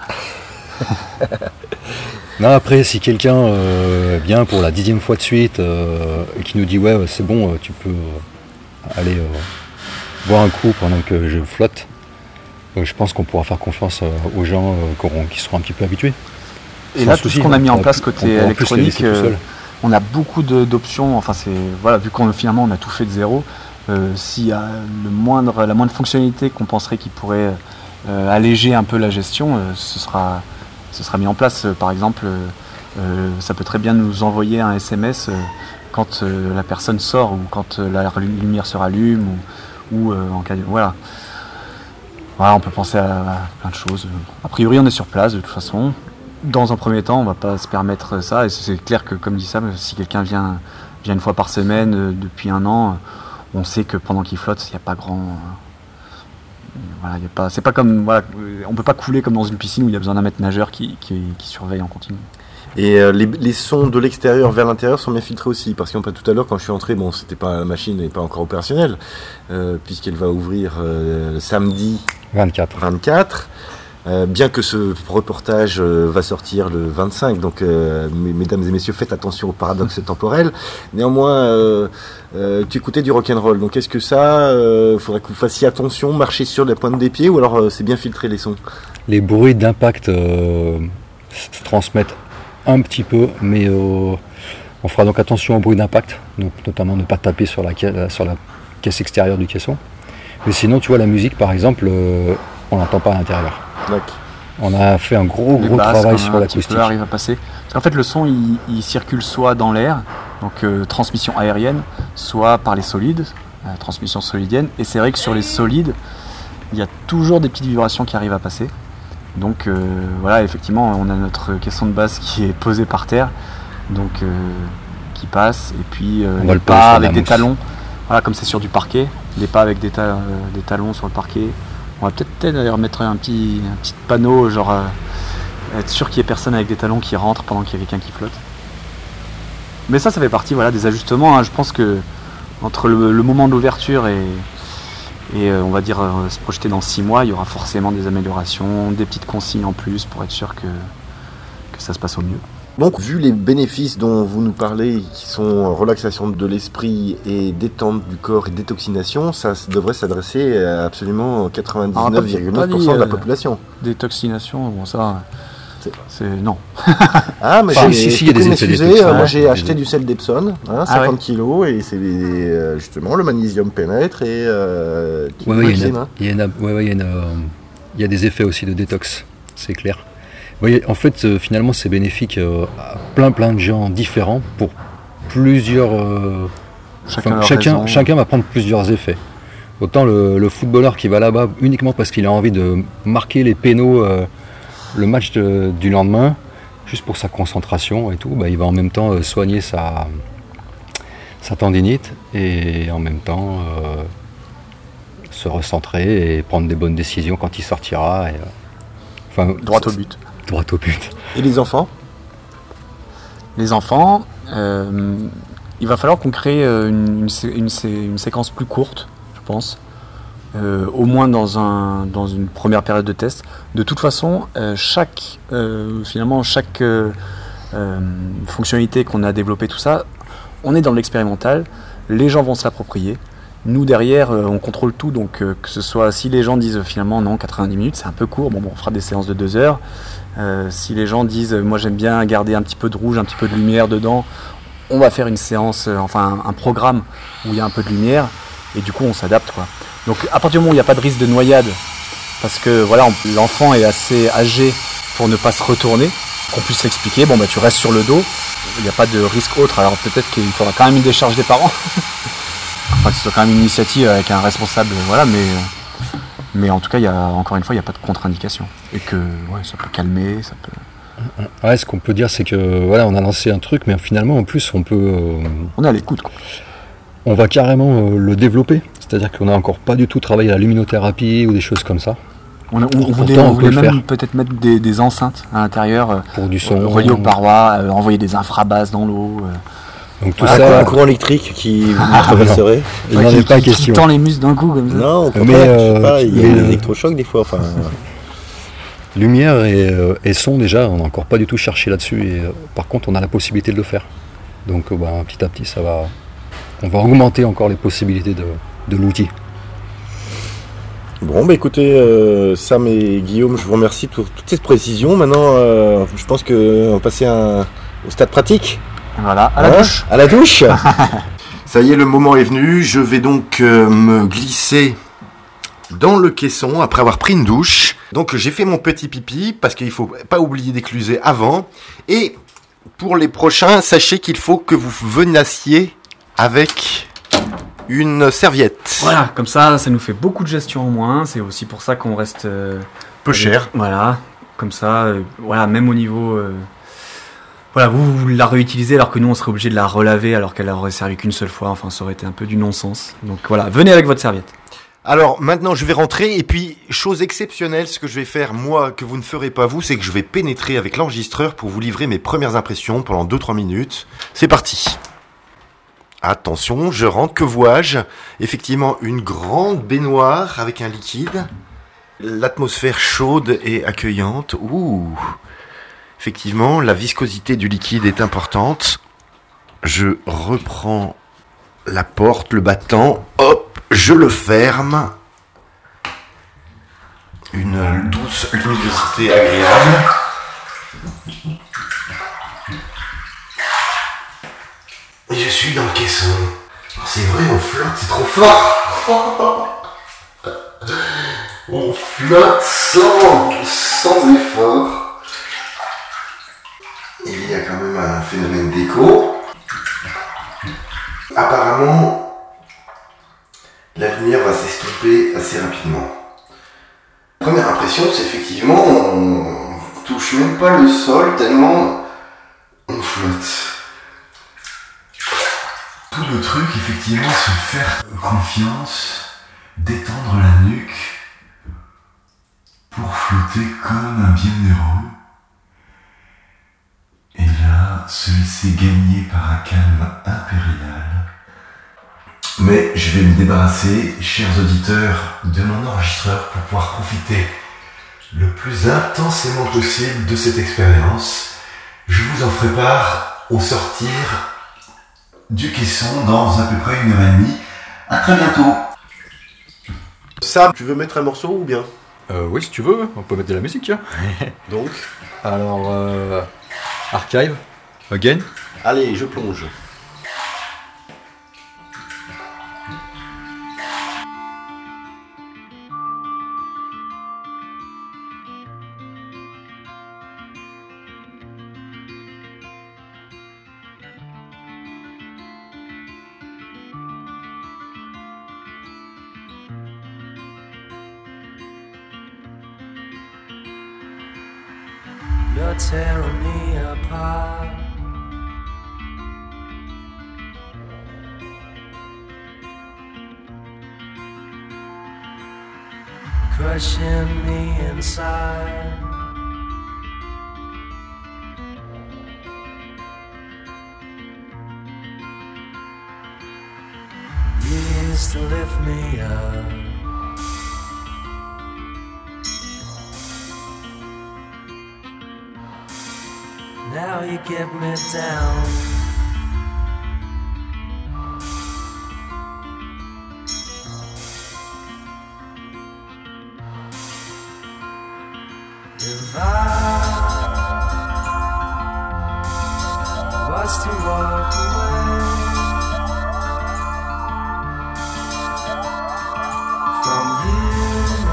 Non, après, si quelqu'un euh, vient pour la dixième fois de suite euh, et qui nous dit ouais, c'est bon, euh, tu peux euh, aller euh, boire un coup pendant que je flotte, euh, je pense qu'on pourra faire confiance euh, aux gens euh, qui auront- qui seront un petit peu habitués. Et Sans là, tout souci, ce qu'on a mis on en pourra- place on côté pourra en plus les électronique, laisser tout euh, seuls. on a beaucoup de- d'options. Enfin, c'est voilà, vu qu'on finalement on a tout fait de zéro. Euh, S'il y a le moindre, la moindre fonctionnalité qu'on penserait qui pourrait euh, alléger un peu la gestion, euh, ce sera, ce sera mis en place. Euh, par exemple, euh, euh, ça peut très bien nous envoyer un S M S euh, quand euh, la personne sort ou quand euh, la lumière se rallume ou, ou euh, en cas de, voilà. Voilà, on peut penser à, à plein de choses. A priori, on est sur place de toute façon. Dans un premier temps, on va pas se permettre ça. Et c'est clair que, comme dit Sam, si quelqu'un vient, vient une fois par semaine euh, depuis un an, euh, on sait que pendant qu'il flotte, il n'y a pas grand. euh, voilà, il y a pas. C'est pas comme. Voilà, euh, on peut pas couler comme dans une piscine où il y a besoin d'un maître nageur qui, qui, qui surveille en continu. Et euh, les, les sons de l'extérieur vers l'intérieur sont bien filtrés aussi, parce qu'en fait tout à l'heure quand je suis entré, bon c'était pas la machine n'est pas encore opérationnelle, euh, puisqu'elle va ouvrir euh, le samedi vingt-quatre. vingt-quatre, euh, bien que ce reportage euh, va sortir le vingt-cinq, donc euh, mes- mesdames et messieurs faites attention au paradoxe temporel. Néanmoins, euh, euh, tu écoutais du rock'n'roll, donc est-ce que ça, euh, faudrait que vous fassiez attention, marcher sur la pointe des pieds, ou alors euh, c'est bien filtré les sons? Les bruits d'impact euh, se transmettent un petit peu, mais euh, on fera donc attention aux bruits d'impact, donc notamment ne pas taper sur la, ca- sur la caisse extérieure du caisson. Mais sinon, tu vois, la musique, par exemple, euh, on l'entend pas à l'intérieur. D'accord. On a fait un gros, Les gros basses, travail quand sur un petit l'acoustique. peu arrive à passer. Parce qu'en fait, le son, il, il circule soit dans l'air, donc euh, transmission aérienne, soit par les solides, euh, transmission solidienne. Et c'est vrai que sur les solides, il y a toujours des petites vibrations qui arrivent à passer. Donc euh, voilà, effectivement, on a notre caisson de basse qui est posé par terre, donc euh, qui passe, et puis euh, On va les le poser pas sur avec la des mousse. talons. Voilà, comme c'est sur du parquet, les pas avec des, ta- euh, des talons sur le parquet. On va peut-être d'ailleurs mettre un petit, un petit panneau, genre euh, être sûr qu'il n'y ait personne avec des talons qui rentre pendant qu'il y a quelqu'un qui flotte. Mais ça, ça fait partie voilà, des ajustements. Hein. Je pense que entre le, le moment d'ouverture et, et euh, on va dire euh, se projeter dans six mois, il y aura forcément des améliorations, des petites consignes en plus pour être sûr que, que ça se passe au mieux. Donc, vu les bénéfices dont vous nous parlez, qui sont relaxation de l'esprit et détente du corps et détoxination, ça s- devrait s'adresser à absolument quatre-vingt-dix-neuf virgule neuf pour cent de la euh, population. Détoxination, bon ça, C'est... Non. Ah, mais Enfin, j'ai, si, si, il y a des effets m'excuser, détox, euh, moi ouais, j'ai des- acheté du sel d'Epsom, hein, cinquante Ah ouais. kilos, et c'est euh, justement le magnésium pénètre et euh, qui Ouais, ouais, il y a maxime, une- hein. il y a une- ouais, ouais, il y a une, euh, il y a des effets aussi de détox, c'est clair. Vous voyez, en fait, euh, finalement, c'est bénéfique euh, à plein plein de gens différents pour plusieurs. euh, Chacun enfin, leur chacun, raison. chacun va prendre plusieurs effets. Autant le, le footballeur qui va là-bas uniquement parce qu'il a envie de marquer les pénaux euh, le match de- du lendemain, juste pour sa concentration et tout, bah, il va en même temps euh, soigner sa, sa tendinite et en même temps euh, se recentrer et prendre des bonnes décisions quand il sortira. Et, euh, enfin, Droit au but. Droit au but. Et les enfants? Les enfants, euh, il va falloir qu'on crée euh, une, une sé- une sé- une séquence plus courte, je pense. Euh, au moins dans, un, dans une première période de test. De toute façon, euh, chaque, euh, finalement, chaque euh, euh, fonctionnalité qu'on a développée, tout ça, on est dans l'expérimental, les gens vont se l'approprier. Nous, derrière, euh, on contrôle tout, donc euh, que ce soit, si les gens disent finalement non, quatre-vingt-dix minutes, c'est un peu court, bon, bon on fera des séances de deux heures. Euh, si les gens disent, euh, moi j'aime bien garder un petit peu de rouge, un petit peu de lumière dedans, on va faire une séance, euh, enfin un, un programme où il y a un peu de lumière, et du coup on s'adapte, quoi. Donc à partir du moment où il n'y a pas de risque de noyade, parce que voilà, on- l'enfant est assez âgé pour ne pas se retourner, qu'on puisse l'expliquer, bon bah tu restes sur le dos, il n'y a pas de risque autre, alors peut-être qu'il faudra quand même une décharge des parents, enfin que ce soit quand même une initiative avec un responsable, voilà, mais, mais en tout cas, il y a, encore une fois, il n'y a pas de contre-indication, et que ouais, ça peut calmer, ça peut... Ouais, ce qu'on peut dire, c'est que voilà, on a lancé un truc, mais finalement, en plus, on peut, euh, On est à l'écoute, quoi. on va carrément euh, le développer. C'est-à-dire qu'on n'a encore pas du tout travaillé la luminothérapie ou des choses comme ça. On, a- on Pourtant, voulait, on on peut voulait le même faire. peut-être mettre des, des enceintes à l'intérieur, euh, Pour du son. reliées aux parois, euh, envoyer des infrabasses dans l'eau. euh, Donc tout Un, ça, un courant électrique qui vous traverserait? il ouais, n'en qui- est pas qui- question. Qui tend les muscles d'un coup, comme ça. Non, au Mais, contraire, je sais euh, pas, il y a mais, des euh, électrochocs des fois, enfin... Lumière et, euh, et son, déjà, on n'a encore pas du tout cherché là-dessus. Et, euh, par contre, on a la possibilité de le faire. Donc euh, bah, petit à petit, ça va, on va augmenter encore les possibilités de, de l'outil. Bon, bah écoutez, euh, Sam et Guillaume, je vous remercie pour toutes ces précisions. Maintenant, euh, je pense qu'on va passer un- au stade pratique. Voilà, à la Hein douche. À la douche. Ça y est, le moment est venu. Je vais donc euh, me glisser dans le caisson après avoir pris une douche. Donc j'ai fait mon petit pipi parce qu'il faut pas oublier d'écluser avant. Et pour les prochains, sachez qu'il faut que vous venassiez avec une serviette. Voilà, comme ça, ça nous fait beaucoup de gestion en moins. C'est aussi pour ça qu'on reste euh, Peu cher. Voilà, comme ça, euh, voilà, même au niveau. euh, Voilà, vous, vous la réutilisez alors que nous on serait obligé de la relaver alors qu'elle aurait servi qu'une seule fois. Enfin, ça aurait été un peu du non-sens. Donc voilà, venez avec votre serviette. Alors maintenant je vais rentrer et puis chose exceptionnelle, ce que je vais faire moi que vous ne ferez pas vous, c'est que je vais pénétrer avec l'enregistreur pour vous livrer mes premières impressions pendant deux trois minutes. C'est parti. Attention, je rentre, que vois-je? Effectivement une grande baignoire avec un liquide. L'atmosphère chaude et accueillante. Ouh. Effectivement, la viscosité du liquide est importante. Je reprends la porte, le battant, hop, je le ferme. Une douce luminosité agréable. Et je suis dans le caisson. C'est vrai, on flotte, c'est trop fort. On flotte sans, sans effort. Il y a quand même un phénomène d'écho. Apparemment, la lumière va s'estomper assez rapidement. Première impression, c'est effectivement, on touche même pas le sol tellement on flotte. Tout le truc, effectivement, se faire confiance, détendre la nuque pour flotter comme un bienheureux. Et là, se laisser gagner par un calme impérial. Mais je vais me débarrasser, chers auditeurs, de mon enregistreur pour pouvoir profiter le plus intensément possible de cette expérience. Je vous en ferai part au sortir du caisson dans à peu près une heure et demie. À très bientôt. Sam, tu veux mettre un morceau ou bien ? Euh, oui, si tu veux, on peut mettre de la musique. Hein. Donc, Alors, euh, Archive, Again. allez, je plonge. You're tearing me apart. Crushing me inside. You used to lift me up. Now you get me down. If I was to walk away from you,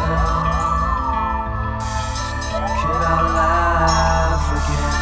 could I laugh again?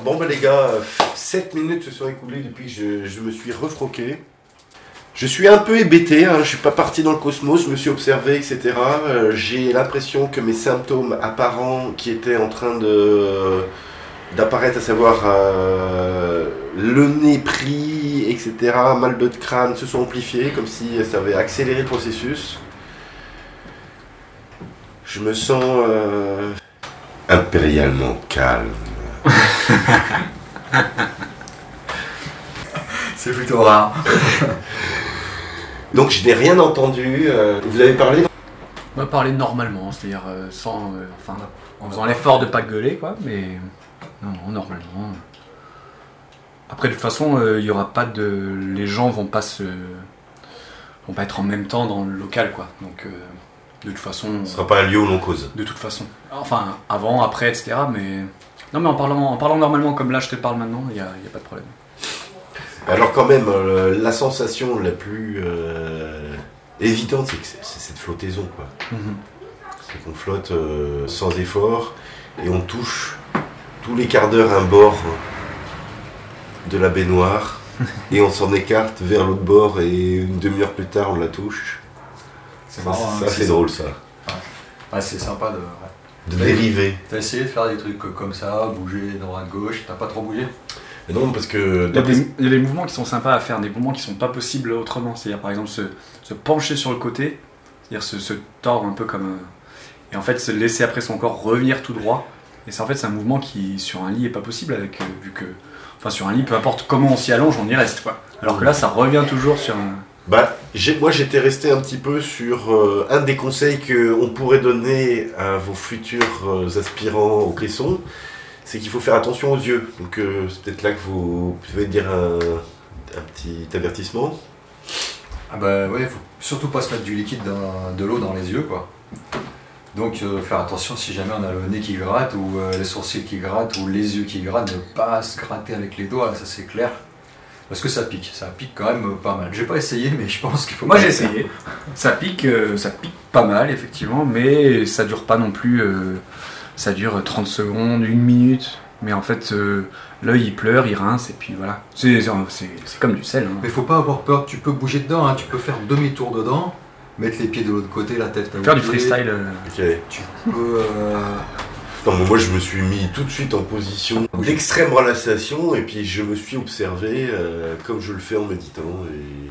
Bon bah les gars, sept minutes se sont écoulées depuis que je, je me suis refroqué. Je suis un peu hébété, hein, je suis pas parti dans le cosmos, je me suis observé, et cetera. Euh, j'ai l'impression que mes symptômes apparents qui étaient en train de d'apparaître, à savoir euh, le nez pris, et cetera, mal de crâne, se sont amplifiés, comme si ça avait accéléré le processus. Je me sens euh, impérialement calme. C'est plutôt rare. Donc je n'ai rien entendu. Euh, vous avez parlé? On va parler normalement, c'est-à-dire euh, sans, euh, enfin, en faisant l'effort de pas gueuler, quoi. Mais non, non, normalement. Après, de toute façon, il euh, y aura pas de, les gens vont pas se, vont pas être en même temps dans le local, quoi. Donc, euh, de toute façon. Ce ne sera pas un lieu où l'on cause. De toute façon. Enfin, avant, après, et cetera. Mais non, mais en parlant, en parlant normalement, comme là, je te parle maintenant, il y a, y a pas de problème. Alors quand même, euh, la sensation la plus euh, évidente, c'est que c'est, c'est cette flottaison, quoi. Mm-hmm. C'est qu'on flotte euh, sans effort et on touche tous les quarts d'heure un bord de la baignoire et on s'en écarte vers l'autre bord et une demi-heure plus tard on la touche. C'est ça, marrant, ça hein, c'est, c'est drôle ça. Ouais, c'est sympa de, ouais. de dériver. T'as essayé de faire des trucs comme ça, bouger de droite gauche, t'as pas trop bougé? Non, parce que... Il y, a des, il y a des mouvements qui sont sympas à faire, des mouvements qui sont pas possibles autrement. C'est-à-dire par exemple se, se pencher sur le côté, c'est-à-dire se, se tordre un peu comme... Un... Et en fait se laisser après son corps revenir tout droit. Et c'est en fait c'est un mouvement qui sur un lit est pas possible avec... Euh, vu que... Enfin sur un lit, peu importe comment on s'y allonge, on y reste, quoi. Alors que là ça revient toujours sur un... Bah, j'ai, moi j'étais resté un petit peu sur euh, un des conseils qu'on pourrait donner à vos futurs euh, aspirants au caisson. C'est qu'il faut faire attention aux yeux. Donc euh, c'est peut-être là que vous pouvez dire un, un petit avertissement. Ah bah ouais, il faut surtout pas se mettre du liquide, dans, de l'eau dans les yeux, quoi. Donc euh, faire attention si jamais on a le nez qui gratte, ou euh, les sourcils qui grattent, ou les yeux qui grattent, ne pas se gratter avec les doigts, ça c'est clair. Parce que ça pique, ça pique quand même pas mal. J'ai pas essayé, mais je pense qu'il faut... Moi j'ai essayé. Ça pique, euh, ça pique pas mal, effectivement, mais ça dure pas non plus... Euh... Ça dure trente secondes, une minute, mais en fait, euh, l'œil il pleure, il rince, et puis voilà. C'est, c'est, c'est comme du sel. Hein. Mais faut pas avoir peur, tu peux bouger dedans, hein. Tu peux faire demi-tour dedans, mettre les pieds de l'autre côté, la tête... Faire du freestyle. Euh... Okay. Tu peux... Euh... Non, mais moi je me suis mis tout de suite en position d'extrême relaxation, et puis je me suis observé euh, comme je le fais en méditant. Et...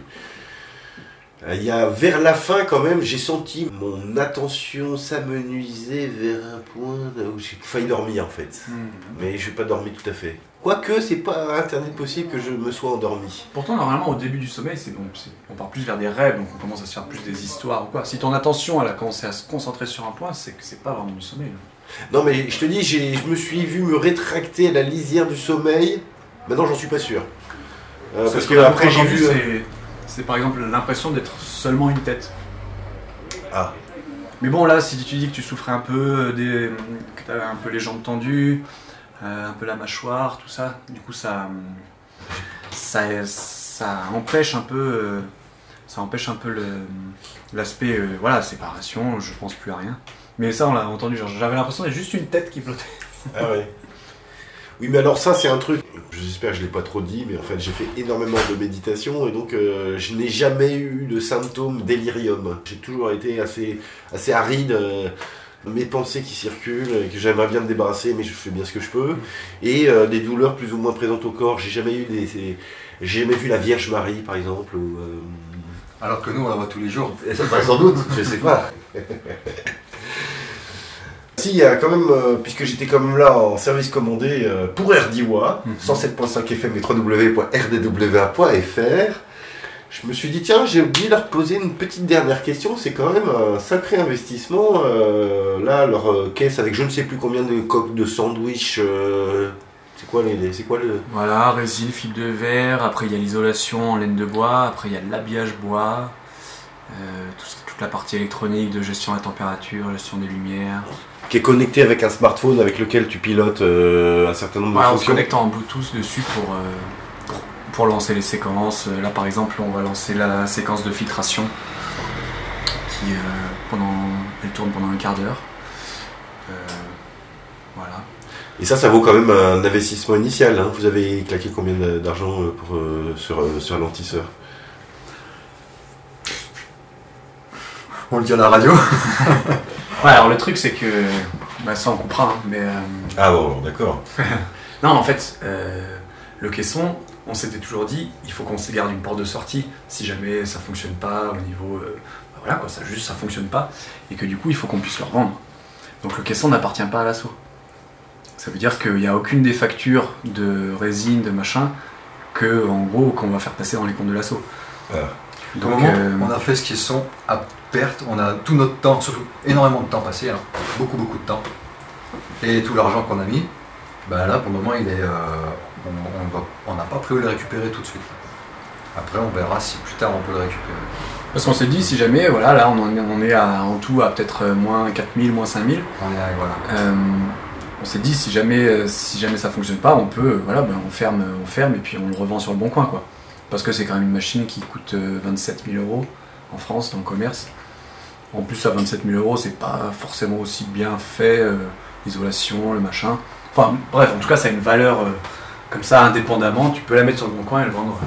Il y a, vers la fin quand même, j'ai senti mon attention s'amenuiser vers un point où j'ai failli dormir en fait. Mmh. Mais je n'ai pas dormi tout à fait. Quoique, c'est pas à internet possible que je me sois endormi. Pourtant, normalement, au début du sommeil, c'est bon, c'est, on part plus vers des rêves, donc on commence à se faire plus des histoires ou quoi. Si ton attention elle a commencé à se concentrer sur un point, c'est que c'est pas vraiment du sommeil. Là. Non mais je te dis, j'ai, je me suis vu me rétracter à la lisière du sommeil. Maintenant, j'en suis pas sûr. Euh, parce, parce que, que après, j'ai vu... C'est... C'est par exemple l'impression d'être seulement une tête. Ah. Mais bon là, si tu dis que tu souffrais un peu, des, que tu avais un peu les jambes tendues, euh, un peu la mâchoire, tout ça, du coup ça, ça, ça empêche un peu, ça empêche un peu le, l'aspect, euh, voilà, séparation. Je pense plus à rien. Mais ça on l'a entendu. Genre, j'avais l'impression d'être juste une tête qui flottait. Ah ouais. Oui, mais alors ça, c'est un truc, j'espère que je ne l'ai pas trop dit, mais en fait, j'ai fait énormément de méditation et donc euh, je n'ai jamais eu de symptômes délirium. J'ai toujours été assez, assez aride, euh, mes pensées qui circulent, euh, que j'aimerais bien me débarrasser, mais je fais bien ce que je peux. Et euh, des douleurs plus ou moins présentes au corps. J'ai jamais eu des... Ces, j'ai jamais vu la Vierge Marie, par exemple. Ou, euh... Alors que nous, on la voit tous les jours. Et ça, bah, sans doute, je sais pas. Si, il y a quand même, euh, puisque j'étais comme là en service commandé euh, pour R D I W A, mm-hmm. cent sept point cinq F M et w w w point r d w a point f r, je me suis dit, tiens, j'ai oublié de leur poser une petite dernière question, c'est quand même un sacré investissement. Euh, là, leur euh, caisse avec je ne sais plus combien de coques de sandwich, euh, c'est quoi les, c'est quoi le... Voilà, résine, fibre de verre, après il y a l'isolation en laine de bois, après il y a l'habillage bois, euh, tout, toute la partie électronique de gestion de la température, gestion des lumières... Qui est connecté avec un smartphone avec lequel tu pilotes euh, un certain nombre de ouais, fonctions. On se connecte en Bluetooth dessus pour, euh, pour, pour lancer les séquences. Là par exemple on va lancer la séquence de filtration qui euh, pendant, elle tourne pendant un quart d'heure. Euh, voilà. Et ça, ça vaut quand même un investissement initial. Hein. Vous avez claqué combien d'argent pour, euh, sur, euh, sur l'antisseur? On le dit à la radio. Ouais, alors le truc c'est que, bah ça on coupera, hein, mais... Euh... Ah bon, d'accord. non, en fait, euh, le caisson, on s'était toujours dit, il faut qu'on se garde une porte de sortie, si jamais ça fonctionne pas au niveau... Euh, bah voilà quoi, ça juste ça fonctionne pas, et que du coup il faut qu'on puisse le revendre. Donc le caisson n'appartient pas à l'assaut. Ça veut dire qu'il n'y a aucune des factures de résine, de machin, que en gros qu'on va faire passer dans les comptes de l'assaut. Voilà. Donc, moment, euh... on a fait ce caisson à perte, on a tout notre temps, surtout énormément de temps passé, hein, beaucoup beaucoup de temps, et tout l'argent qu'on a mis, ben là pour le moment il est, euh, on n'a pas prévu de le récupérer tout de suite. Après on verra si plus tard on peut le récupérer. Parce qu'on s'est dit si jamais, voilà, là on, en est, on est à, en tout à peut-être moins quatre mille, moins cinq mille. On est à, voilà. Euh, on s'est dit si jamais, si jamais ça fonctionne pas, on peut, voilà, ben on ferme, on ferme et puis on le revend sur le bon coin quoi. Parce que c'est quand même une machine qui coûte vingt-sept mille euros en France dans le commerce. En plus à vingt-sept mille euros c'est pas forcément aussi bien fait, euh, l'isolation, le machin. Enfin bref, en tout cas ça a une valeur euh, comme ça indépendamment, tu peux la mettre sur le bon coin et le vendre.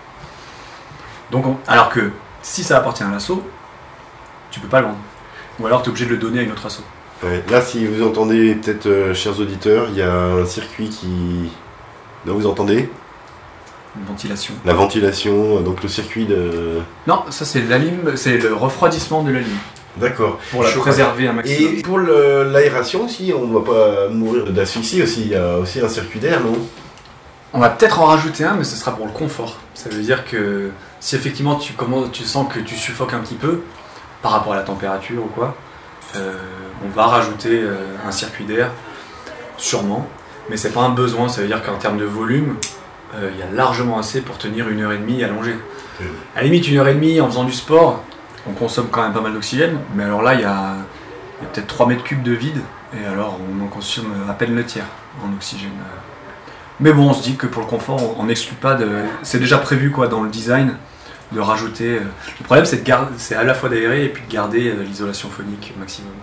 Donc on... alors que si ça appartient à l'assaut, tu peux pas le vendre. Ou alors tu es obligé de le donner à une autre assaut. Ouais, là si vous entendez peut-être euh, chers auditeurs, il y a un circuit qui... Non, vous entendez ? Une ventilation. La ventilation, donc le circuit de... Non, ça c'est la lime, c'est le refroidissement de la lime. D'accord. Pour la Je préserver un maximum. Et pour le, l'aération aussi, on ne va pas mourir d'asphyxie aussi, il y a aussi un circuit d'air, non? On va peut-être en rajouter un, mais ce sera pour le confort. Ça veut dire que si effectivement tu, comment, tu sens que tu suffoques un petit peu, par rapport à la température ou quoi, euh, on va rajouter euh, un circuit d'air, sûrement, mais c'est pas un besoin, ça veut dire qu'en termes de volume, il euh, y a largement assez pour tenir une heure et demie allongée. Mmh. À la limite, une heure et demie en faisant du sport, on consomme quand même pas mal d'oxygène, mais alors là, il y a, y a peut-être trois mètres cubes de vide, et alors on en consomme à peine le tiers en oxygène. Mais bon, on se dit que pour le confort, on n'exclut pas de... C'est déjà prévu quoi, dans le design de rajouter... Le problème, c'est, de garder, c'est à la fois d'aérer et puis de garder l'isolation phonique au maximum.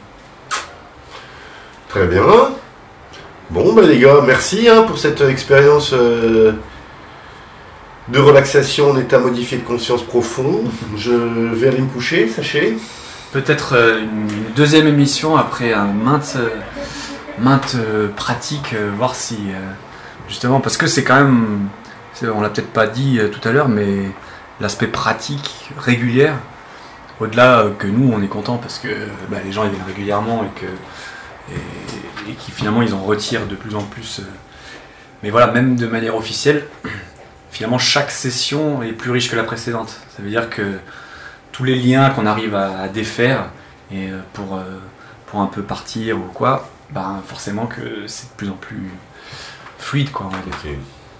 Très bien. Bon, ben les gars, merci hein, pour cette expérience... Euh... de relaxation en état modifié de conscience profond. Je vais aller me coucher, sachez. Peut-être euh, une deuxième émission après un maintes, euh, maintes euh, pratiques, euh, voir si... Euh, justement, parce que c'est quand même... C'est, on l'a peut-être pas dit euh, tout à l'heure, mais l'aspect pratique, régulière, au-delà euh, que nous, on est content parce que euh, bah, les gens ils viennent régulièrement et que... Et, et qui finalement, ils en retirent de plus en plus. Euh, mais voilà, même de manière officielle... Finalement, chaque session est plus riche que la précédente. Ça veut dire que tous les liens qu'on arrive à, à défaire et pour, pour un peu partir ou quoi, ben forcément que c'est de plus en plus fluide, quoi, on va dire. Okay.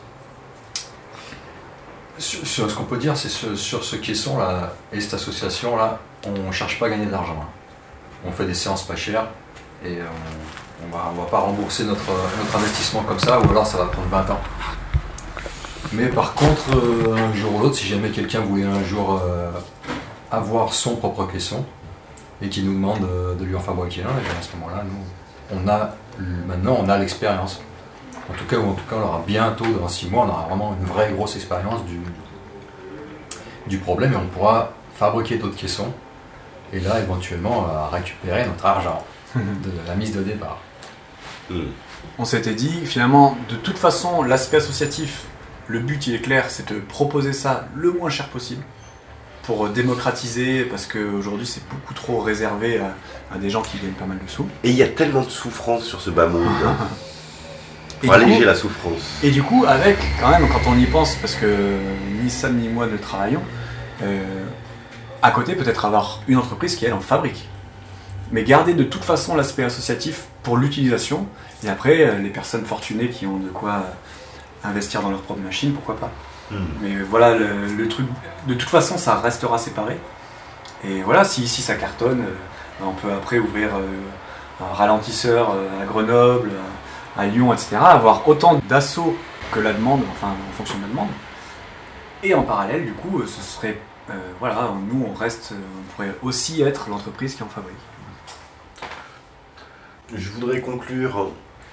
Sur, sur ce qu'on peut dire, c'est sur, sur ce caisson-là et cette association-là, on ne cherche pas à gagner de l'argent. Hein. On fait des séances pas chères et on ne va, on va pas rembourser notre, notre investissement comme ça, ou alors ça va prendre vingt ans. Mais par contre, euh, un jour ou l'autre, si jamais quelqu'un voulait un jour euh, avoir son propre caisson et qui nous demande euh, de lui en fabriquer un, et bien à ce moment-là, nous, on a maintenant on a l'expérience. En tout cas, ou en tout cas, on aura bientôt, dans six mois, on aura vraiment une vraie grosse expérience du, du problème et on pourra fabriquer d'autres caissons et là, éventuellement, euh, récupérer notre argent de la mise de départ. Mmh. On s'était dit, finalement, de toute façon, l'aspect associatif, le but, il est clair, c'est de proposer ça le moins cher possible pour démocratiser, parce qu'aujourd'hui, c'est beaucoup trop réservé à, à des gens qui gagnent pas mal de sous. Et il y a tellement de souffrance sur ce bas monde. Hein. Pour alléger coup, la souffrance. Et du coup, avec, quand même, quand on y pense, parce que ni Sam ni moi ne travaillons, euh, à côté, peut-être avoir une entreprise qui, elle, en fabrique. Mais garder de toute façon l'aspect associatif pour l'utilisation, et après, les personnes fortunées qui ont de quoi investir dans leur propre machine, pourquoi pas. Mmh. Mais voilà, le, le truc, de toute façon, ça restera séparé. Et voilà, si, si ça cartonne, euh, on peut après ouvrir euh, un ralentisseur euh, à Grenoble, à, à Lyon, et cetera. Avoir autant d'assauts que la demande, enfin en fonction de la demande. Et en parallèle, du coup, ce serait, euh, voilà, nous on reste, on pourrait aussi être l'entreprise qui en fabrique. Je voudrais conclure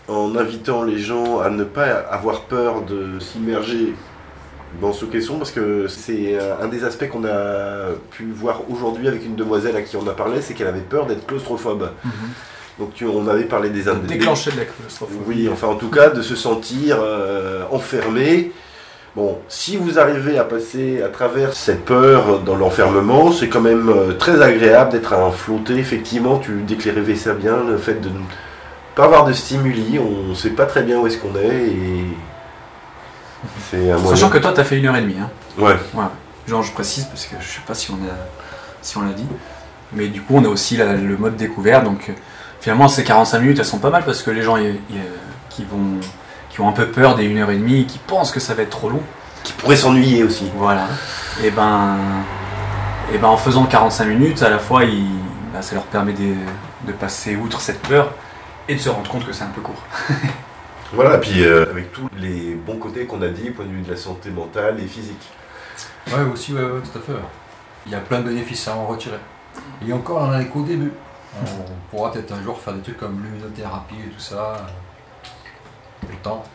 en invitant les gens à ne pas avoir peur de s'immerger dans ce caisson, parce que c'est un des aspects qu'on a pu voir aujourd'hui avec une demoiselle à qui on a parlé, c'est qu'elle avait peur d'être claustrophobe. Mhm. Donc tu, on avait parlé des... Ça déclenchait de la claustrophobie. Oui, enfin en tout cas de se sentir euh, enfermé. Bon, si vous arrivez à passer à travers cette peur dans l'enfermement, c'est quand même euh, très agréable d'être à un flotté. Effectivement, tu déclarais ça bien, le fait de ne pas avoir de stimuli, on ne sait pas très bien où est-ce qu'on est et c'est un moyen. Sachant que toi, tu as fait une heure et demie. Hein. Ouais. Ouais. Genre, je précise parce que je sais pas si on a, si on l'a dit, mais du coup, on a aussi la, le mode découvert. Donc, euh, finalement, ces quarante-cinq minutes, elles sont pas mal parce que les gens y, y, qui vont, qui ont un peu peur des une heure et demie, qui pensent que ça va être trop long, Qui pourrait s'ennuyer aussi. voilà. Et ben, et ben, en faisant quarante-cinq minutes, à la fois, ils, ben, ça leur permet de, de passer outre cette peur et de se rendre compte que c'est un peu court. Voilà, puis euh, avec tous les bons côtés qu'on a dit, au point de vue de la santé mentale et physique. Ouais, aussi, ouais, ouais, tout à fait. Il y a plein de bénéfices à en retirer. Et encore, on en est qu'au début. On pourra peut-être un jour faire des trucs comme luminothérapie et tout ça. euh, Le temps.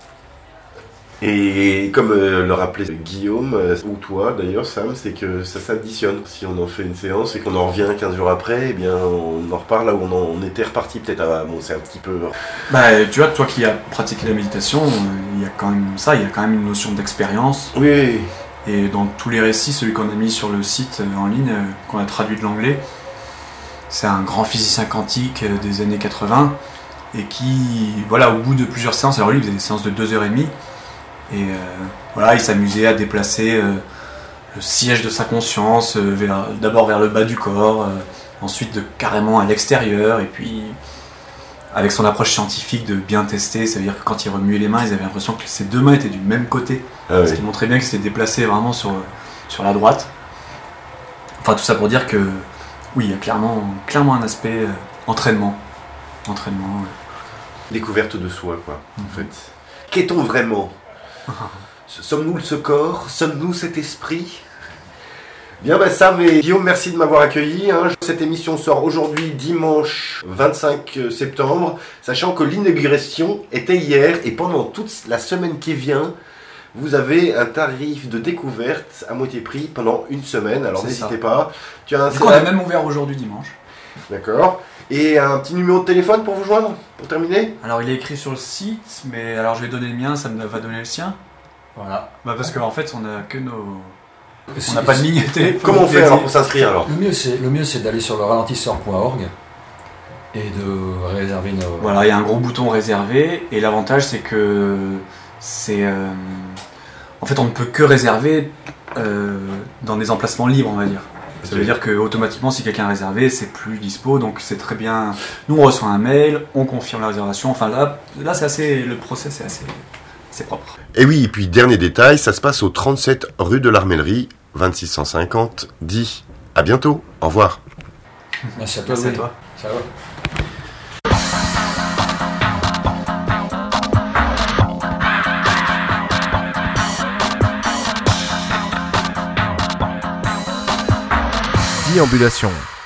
Et comme euh, le rappelait Guillaume, euh, ou toi d'ailleurs Sam, c'est que ça s'additionne. Si on en fait une séance et qu'on en revient quinze jours après, eh bien on en repart là où on, en, on était reparti peut-être à... Bon, c'est un petit peu... Bah, tu vois, toi qui as pratiqué la méditation, il y a quand même ça, il y a quand même une notion d'expérience. Oui, Et dans tous les récits, celui qu'on a mis sur le site en ligne, euh, qu'on a traduit de l'anglais, c'est un grand physicien quantique euh, des années quatre-vingts, et qui, voilà, au bout de plusieurs séances, alors lui il faisait des séances de deux heures trente, et euh, voilà, il s'amusait à déplacer euh, le siège de sa conscience, euh, vers, d'abord vers le bas du corps, euh, ensuite de, carrément à l'extérieur, et puis avec son approche scientifique de bien tester, ça veut dire que quand il remuait les mains, ils avaient l'impression que ses deux mains étaient du même côté. ah, Ce oui. qui montrait bien que c'était déplacé vraiment sur, sur la droite. Enfin, tout ça pour dire que, oui, il y a clairement, clairement un aspect euh, entraînement. Entraînement, ouais. Découverte de soi, quoi, en fait. Qu'est-on vraiment? Sommes-nous ce corps? Sommes-nous cet esprit? Bien, bah Sam et Guillaume, merci de m'avoir accueilli. Hein. Cette émission sort aujourd'hui, dimanche vingt-cinq septembre, sachant que l'inauguration était hier et pendant toute la semaine qui vient, vous avez un tarif de découverte à moitié prix pendant une semaine. Alors C'est n'hésitez ça. pas. Tu as un Du coup, on a même ouvert aujourd'hui dimanche. D'accord. Et un petit numéro de téléphone pour vous joindre, pour terminer? Alors, il est écrit sur le site, mais alors je vais donner le mien, ça me va donner le sien. Voilà. Bah, parce qu'en fait, on a que nos. On Si- n'a pas de ligne téléphone. Comment on fait alors pour s'inscrire alors? Le mieux, c'est, le mieux, c'est d'aller sur le ralentisseur point org et de réserver une. Voilà, il y a un gros bouton réservé, et l'avantage c'est que c'est. euh, en fait, on ne peut que réserver euh, dans des emplacements libres, on va dire. Ça veut dire que automatiquement, si quelqu'un a réservé, c'est plus dispo, donc c'est très bien. Nous, on reçoit un mail, on confirme la réservation. Enfin là, là c'est assez. Le process est assez, assez propre. Et oui, et puis dernier détail, ça se passe au trente-sept rue de l'Armellerie, vingt-six cent cinquante, dix. À bientôt, au revoir. Merci à toi. Merci à Louis. toi. Ciao. Déambulation.